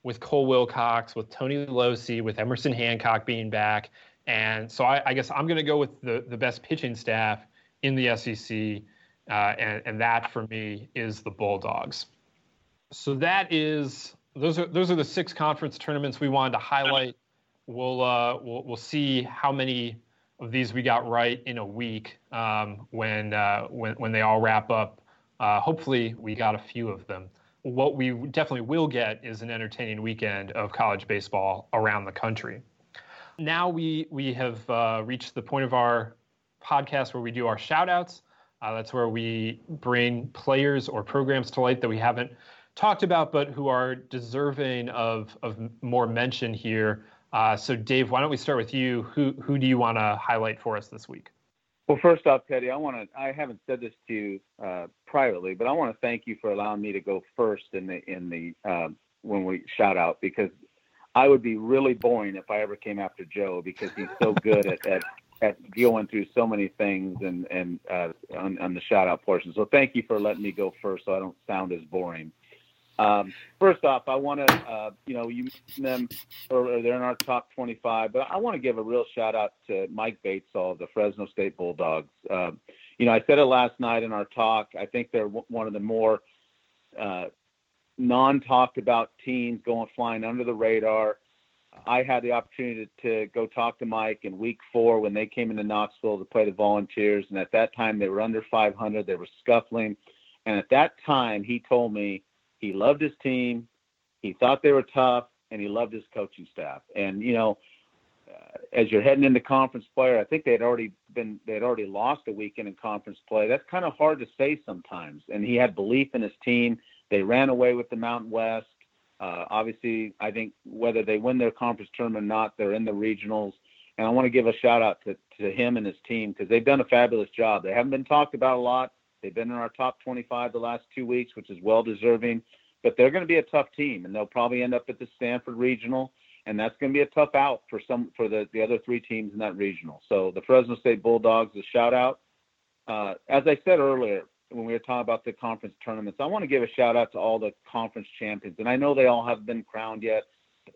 with Cole Wilcox, with Tony Losi, with Emerson Hancock being back. And so I guess I'm going to go with the best pitching staff in the SEC, and that for me is the Bulldogs. So those are the 6 conference tournaments we wanted to highlight. We'll see how many of these we got right in a week when they all wrap up. Hopefully we got a few of them. What we definitely will get is an entertaining weekend of college baseball around the country. Now we have reached the point of our podcast where we do our shout outs. That's where we bring players or programs to light that we haven't talked about, but who are deserving of more mention here. So Dave, why don't we start with you? Who do you want to highlight for us this week? Well, first off, Teddy, I haven't said this to you privately, but I want to thank you for allowing me to go first in the when we shout out, because I would be really boring if I ever came after Joe, because he's so good at going through so many things and on the shout out portion. So thank you for letting me go first, so I don't sound as boring. First off, I want to, you mentioned them earlier, they're in our top 25, but I want to give a real shout out to Mike Batesall of the Fresno State Bulldogs. I said it last night in our talk. I think they're one of the more non-talked about teams flying under the radar. I had the opportunity to go talk to Mike in week 4 when they came into Knoxville to play the Volunteers. And at that time they were under 500. They were scuffling. And at that time he told me he loved his team. He thought they were tough, and he loved his coaching staff. And, as you're heading into conference play, I think they'd already lost a weekend in conference play. That's kind of hard to say sometimes. And he had belief in his team. They ran away with the Mountain West. Obviously, I think whether they win their conference tournament or not, they're in the regionals. And I want to give a shout out to him and his team, because they've done a fabulous job. They haven't been talked about a lot. They've been in our top 25 the last 2 weeks, which is well deserving, but they're going to be a tough team, and they'll probably end up at the Stanford Regional, and that's going to be a tough out for the other 3 teams in that regional. So the Fresno State Bulldogs, a shout out. As I said earlier, when we were talking about the conference tournaments, I want to give a shout out to all the conference champions, and I know they all haven't been crowned yet. The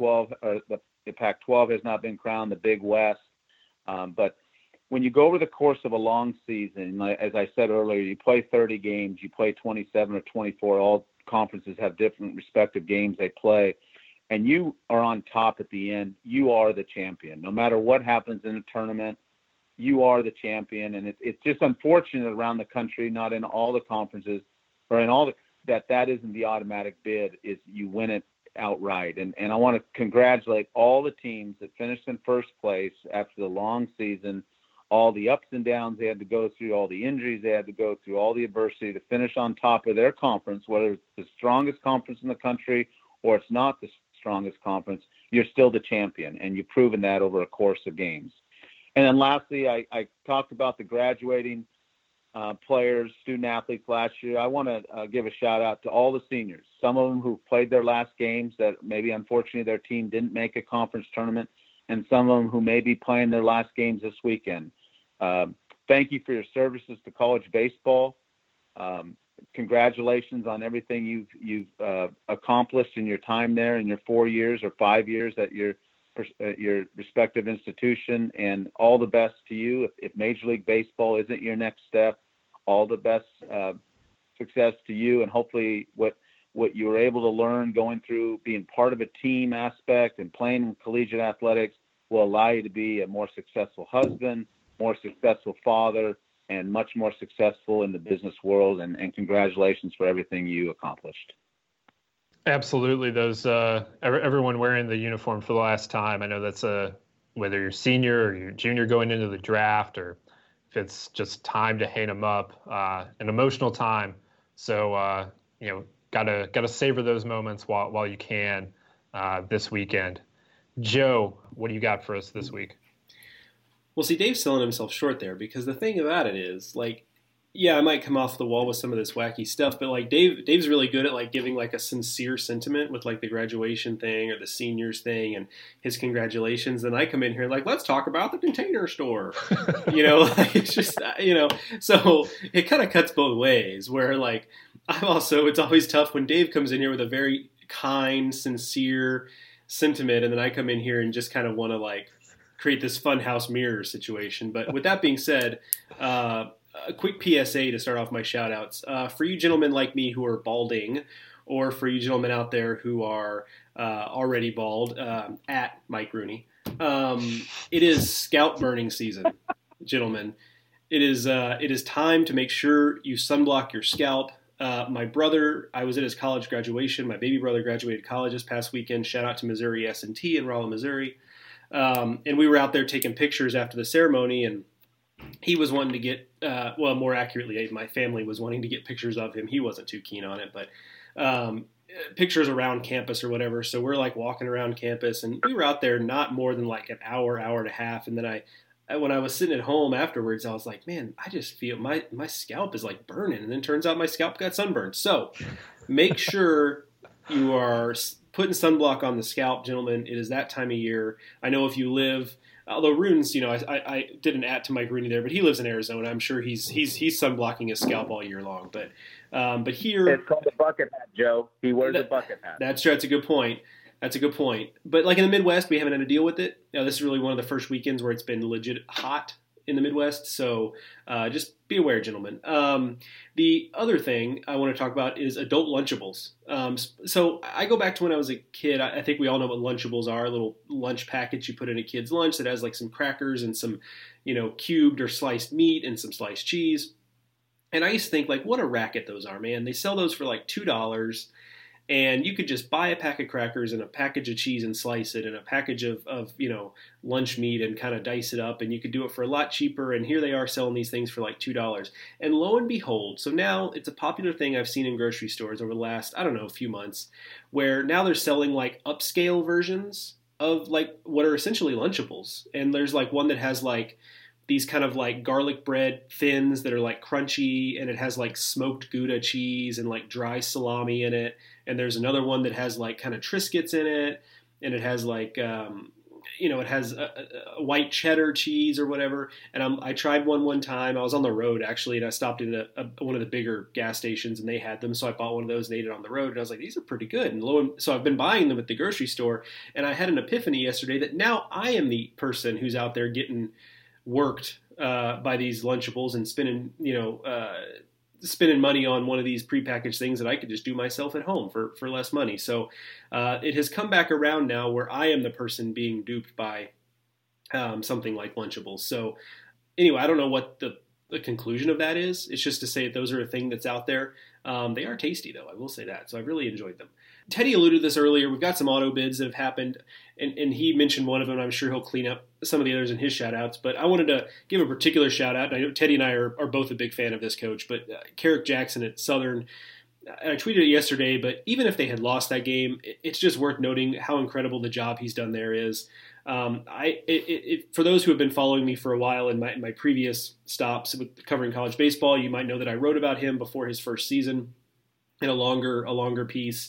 Pac-12 has not been crowned, the Big West, but when you go over the course of a long season, as I said earlier, you play 30 games, you play 27 or 24. All conferences have different respective games they play, and you are on top at the end. You are the champion. No matter what happens in a tournament, you are the champion. And it's just unfortunate around the country, not in all the conferences or in all that isn't the automatic bid, is you win it outright. And I want to congratulate all the teams that finished in first place after the long season, all the ups and downs they had to go through, all the injuries they had to go through, all the adversity to finish on top of their conference, whether it's the strongest conference in the country or it's not the strongest conference, you're still the champion, and you've proven that over a course of games. And then lastly, I talked about the graduating players, student athletes last year. I want to give a shout out to all the seniors, some of them who played their last games that maybe unfortunately their team didn't make a conference tournament, and some of them who may be playing their last games this weekend. Thank you for your services to college baseball. Congratulations on everything you've accomplished in your time there, in your 4 years or 5 years at your respective institution, and all the best to you. If Major League Baseball isn't your next step, all the best success to you, and hopefully what you were able to learn going through being part of a team aspect and playing in collegiate athletics will allow you to be a more successful husband, more successful father, and much more successful in the business world. And congratulations for everything you accomplished. Absolutely. Those everyone wearing the uniform for the last time. I know that's whether you're senior or you're junior going into the draft, or if it's just time to hang them up, an emotional time. So gotta savor those moments while you can this weekend. Joe, what do you got for us this week? Well, see, Dave's selling himself short there, because the thing about it is, I might come off the wall with some of this wacky stuff, but Dave's really good at giving a sincere sentiment with the graduation thing or the seniors thing and his congratulations. And I come in here let's talk about the Container Store, it's just, so it kind of cuts both ways, where it's always tough when Dave comes in here with a very kind, sincere sentiment, and then I come in here and just kind of want to like create this fun house mirror situation. But with that being said, a quick PSA to start off my shout outs. For you gentlemen like me who are balding, or for you gentlemen out there who are already bald, at Mike Rooney, it is scalp burning season, gentlemen. It is time to make sure you sunblock your scalp. My brother, I was at his college graduation. My baby brother graduated college this past weekend. Shout out to Missouri S&T in Rolla, Missouri. And we were out there taking pictures after the ceremony, and he was wanting to get, well, more accurately, my family was wanting to get pictures of him. He wasn't too keen on it, but pictures around campus or whatever. So we're like walking around campus, and we were out there not more than like an hour, hour and a half. And then when I was sitting at home afterwards, I was like, man, I just feel my scalp is like burning. And then turns out my scalp got sunburned. So make sure you are putting sunblock on the scalp, gentlemen. It is that time of year. I know if you live, although Rune's, I did an at to Mike Rooney there, but he lives in Arizona. I'm sure he's sunblocking his scalp all year long. But here, it's called a bucket hat, Joe. He wears a bucket hat. That's true. That's a good point. But like in the Midwest, we haven't had to deal with it. Now, this is really one of the first weekends where it's been legit hot in the Midwest. So just be aware, gentlemen. The other thing I want to talk about is adult Lunchables. So I go back to when I was a kid. I think we all know what Lunchables are, a little lunch package you put in a kid's lunch that has like some crackers and some, cubed or sliced meat and some sliced cheese. And I used to think, like, what a racket those are, man. They sell those for like $2. And you could just buy a pack of crackers and a package of cheese and slice it, and a package of lunch meat and kind of dice it up, and you could do it for a lot cheaper. And here they are selling these things for like $2. And lo and behold, so now it's a popular thing I've seen in grocery stores over the last, few months, where now they're selling like upscale versions of like what are essentially Lunchables. And there's like one that has like these kind of like garlic bread thins that are like crunchy, and it has like smoked Gouda cheese and like dry salami in it. And there's another one that has like kind of Triscuits in it, and it has like, it has a white cheddar cheese or whatever. And I tried one time. I was on the road actually, and I stopped in one of the bigger gas stations, and they had them. So I bought one of those and ate it on the road. And I was like, these are pretty good. And so I've been buying them at the grocery store, and I had an epiphany yesterday that now I am the person who's out there getting worked by these Lunchables and spending money on one of these prepackaged things that I could just do myself at home for less money. So it has come back around now where I am the person being duped by something like Lunchables. So anyway, I don't know what the conclusion of that is. It's just to say that those are a thing that's out there. They are tasty, though. I will say that. So I really enjoyed them. Teddy alluded to this earlier. We've got some auto bids that have happened, and he mentioned one of them. I'm sure he'll clean up some of the others in his shout-outs, but I wanted to give a particular shout-out. I know Teddy and I are both a big fan of this coach, but Carrick Jackson at Southern, I tweeted it yesterday, but even if they had lost that game, it's just worth noting how incredible the job he's done there is. For those who have been following me for a while in my previous stops with covering college baseball, you might know that I wrote about him before his first season in a longer piece.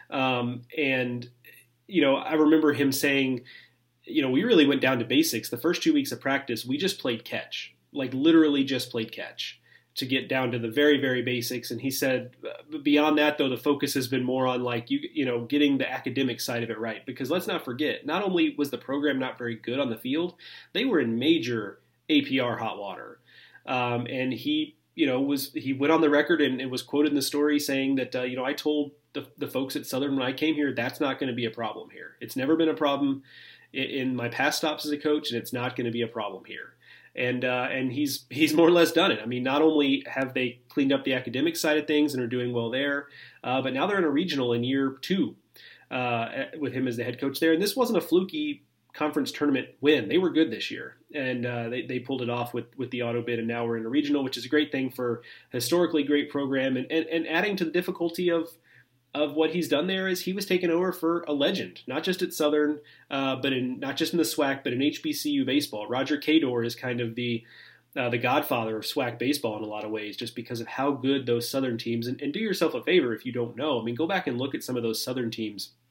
And I remember him saying, we really went down to basics. The first 2 weeks of practice, we just played catch, like literally just played catch to get down to the very, very basics. And he said, beyond that, though, the focus has been more on like, getting the academic side of it right. Because let's not forget, not only was the program not very good on the field, they were in major APR hot water. And he went on the record and it was quoted in the story saying that, I told the folks at Southern when I came here, that's not going to be a problem here. It's never been a problem in my past stops as a coach, and it's not going to be a problem here. And he's more or less done it. I mean, not only have they cleaned up the academic side of things and are doing well there, but now they're in a regional in year 2 with him as the head coach there. And this wasn't a fluky conference tournament win. They were good this year, and they pulled it off with the auto bid, and now we're in a regional, which is a great thing for a historically great program. And adding to the difficulty of what he's done there is he was taken over for a legend, not just at Southern, but not just in the SWAC, but in HBCU baseball. Roger Cador is kind of the godfather of SWAC baseball in a lot of ways, just because of how good those Southern teams, and do yourself a favor if you don't know. I mean, go back and look at some of those Southern teams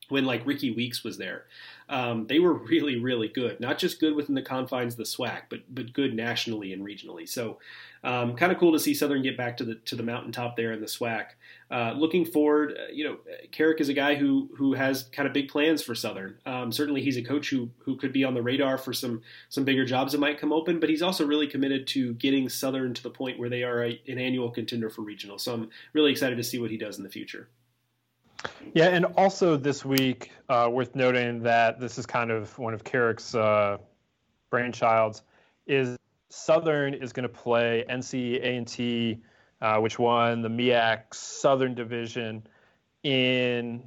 when like Ricky Weeks was there. They were really, really good. Not just good within the confines of the SWAC, but good nationally and regionally. So kind of cool to see Southern get back to the mountaintop there in the SWAC. Looking forward, Carrick is a guy who has kind of big plans for Southern. Certainly he's a coach who could be on the radar for some bigger jobs that might come open, but he's also really committed to getting Southern to the point where they are an annual contender for regional. So I'm really excited to see what he does in the future. Yeah, and also this week, worth noting that this is kind of one of Carrick's brainchilds, is Southern is going to play NC A&T, which won the MEAC Southern Division, in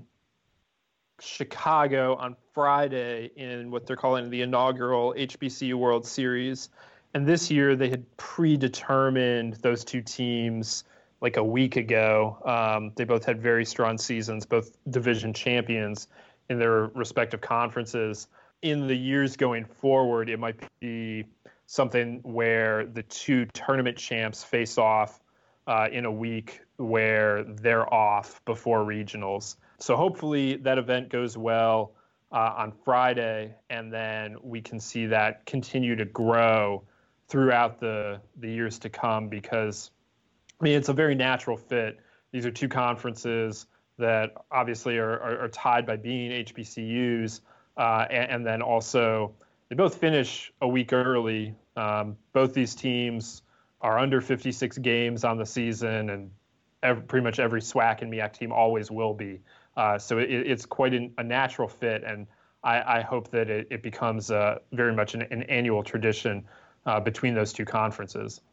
Chicago on Friday in what they're calling the inaugural HBCU World Series. And this year they had predetermined those two teams like a week ago. They both had very strong seasons, both division champions in their respective conferences. In the years going forward, it might be something where the two tournament champs face off in a week where they're off before regionals. So hopefully that event goes well on Friday, and then we can see that continue to grow throughout the years to come, because I mean, it's a very natural fit. These are two conferences that obviously are tied by being HBCUs, and then also they both finish a week early. Both these teams are under 56 games on the season, and pretty much every SWAC and MEAC team always will be. So it's quite a natural fit, and I hope that it becomes very much an annual tradition between those two conferences.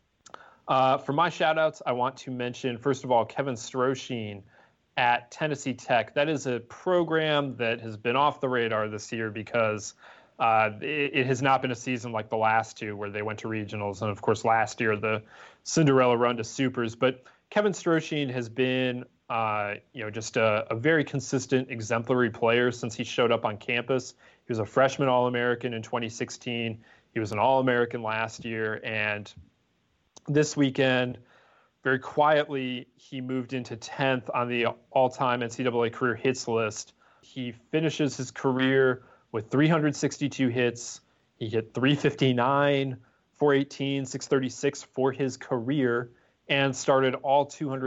For my shout-outs, I want to mention, first of all, Kevin Stroshine at Tennessee Tech. That is a program that has been off the radar this year because it has not been a season like the last two where they went to regionals. And, of course, last year, the Cinderella run to supers. But Kevin Stroshine has been just a very consistent, exemplary player since he showed up on campus. He was a freshman All-American in 2016. He was an All-American last year, and this weekend, very quietly, he moved into 10th on the all-time NCAA career hits list. He finishes his career with 362 hits. He hit 359, 418, 636 for his career, and started all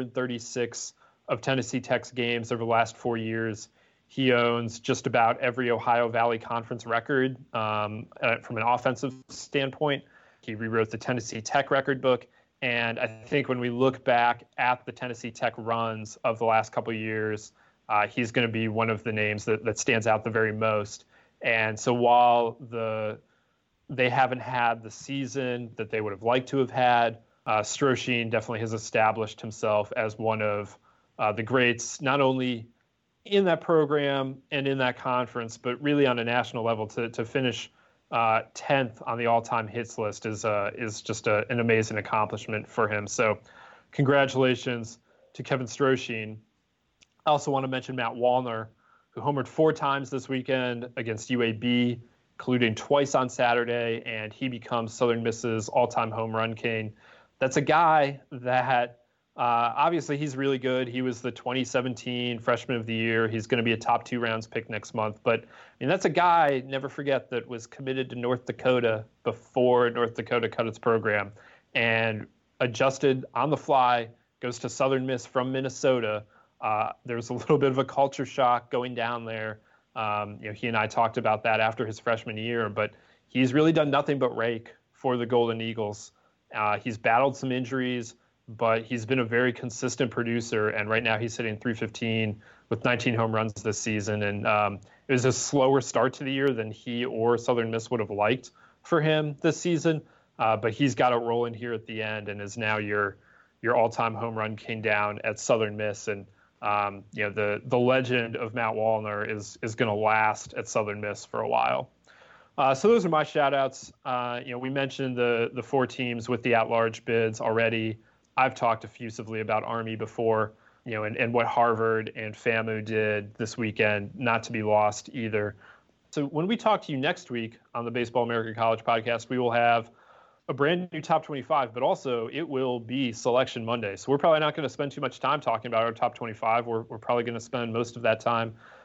236 of Tennessee Tech's games over the last 4 years. He owns just about every Ohio Valley Conference record from an offensive standpoint. He rewrote the Tennessee Tech record book. And I think when we look back at the Tennessee Tech runs of the last couple of years, he's going to be one of the names that stands out the very most. And so while they haven't had the season that they would have liked to have had, Stroshine definitely has established himself as one of the greats, not only in that program and in that conference, but really on a national level to finish 10th on the all-time hits list is just an amazing accomplishment for him. So congratulations to Kevin Stroshine. I also want to mention Matt Wallner, who homered 4 times this weekend against UAB, including twice on Saturday, and he becomes Southern Miss's all-time home run king. That's a guy that obviously he's really good. He was the 2017 Freshman of the Year. He's going to be a top 2 rounds pick next month. But I mean, that's a guy, never forget, that was committed to North Dakota before North Dakota cut its program and adjusted on the fly, goes to Southern Miss from Minnesota. There was a little bit of a culture shock going down there. He and I talked about that after his freshman year, but he's really done nothing but rake for the Golden Eagles. He's battled some injuries, but he's been a very consistent producer, and right now he's hitting .315 with 19 home runs this season. And it was a slower start to the year than he or Southern Miss would have liked for him this season, but he's got it rolling here at the end and is now your all-time home run king down at Southern Miss. And the legend of Matt Wallner is going to last at Southern Miss for a while. So those are my shout-outs. We mentioned the 4 teams with the at-large bids already. I've talked effusively about Army before, and what Harvard and FAMU did this weekend, not to be lost either. So when we talk to you next week on the Baseball America College podcast, we will have a brand new top 25, but also it will be Selection Monday. So we're probably not going to spend too much time talking about our top 25. We're probably going to spend most of that time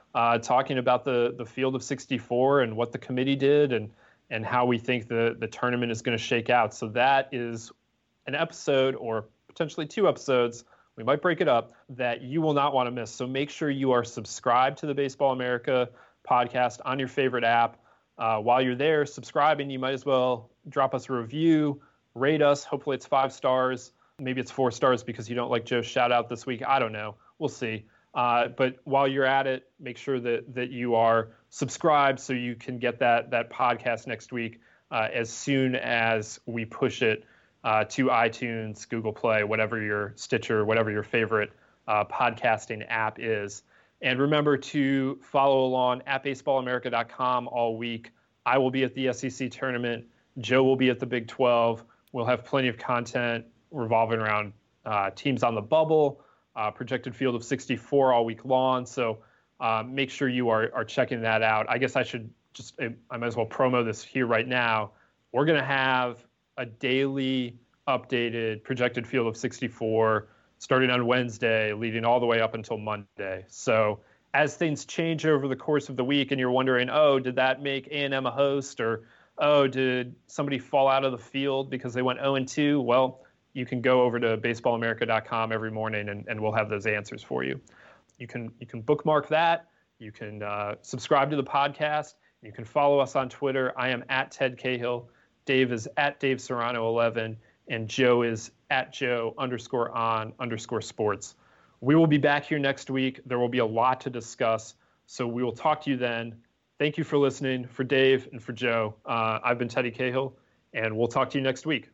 talking about the field of 64 and what the committee did and how we think the tournament is going to shake out. So that is an episode, or potentially 2 episodes, we might break it up, that you will not want to miss. So make sure you are subscribed to the Baseball America podcast on your favorite app. While you're there subscribing, you might as well drop us a review, rate us. Hopefully it's 5 stars. Maybe it's 4 stars because you don't like Joe's shout out this week. I don't know. We'll see. But while you're at it, make sure that you are subscribed so you can get that podcast next week as soon as we push it to iTunes, Google Play, whatever your Stitcher, whatever your favorite podcasting app is. And remember to follow along at baseballamerica.com all week. I will be at the SEC tournament. Joe will be at the Big 12. We'll have plenty of content revolving around teams on the bubble, projected field of 64 all week long. So make sure you are checking that out. I guess I might as well promo this here right now. We're going to have a daily updated projected field of 64 starting on Wednesday, leading all the way up until Monday. So as things change over the course of the week and you're wondering, oh, did that make A&M a host? Or, oh, did somebody fall out of the field because they went 0-2? Well, you can go over to baseballamerica.com every morning and we'll have those answers for you. You can bookmark that. You can subscribe to the podcast. You can follow us on Twitter. I am at Ted Cahill. Dave is at Dave Serrano 11. And Joe is at Joe_on_sports. We will be back here next week. There will be a lot to discuss. So we will talk to you then. Thank you for listening. For Dave and for Joe, I've been Teddy Cahill, and we'll talk to you next week.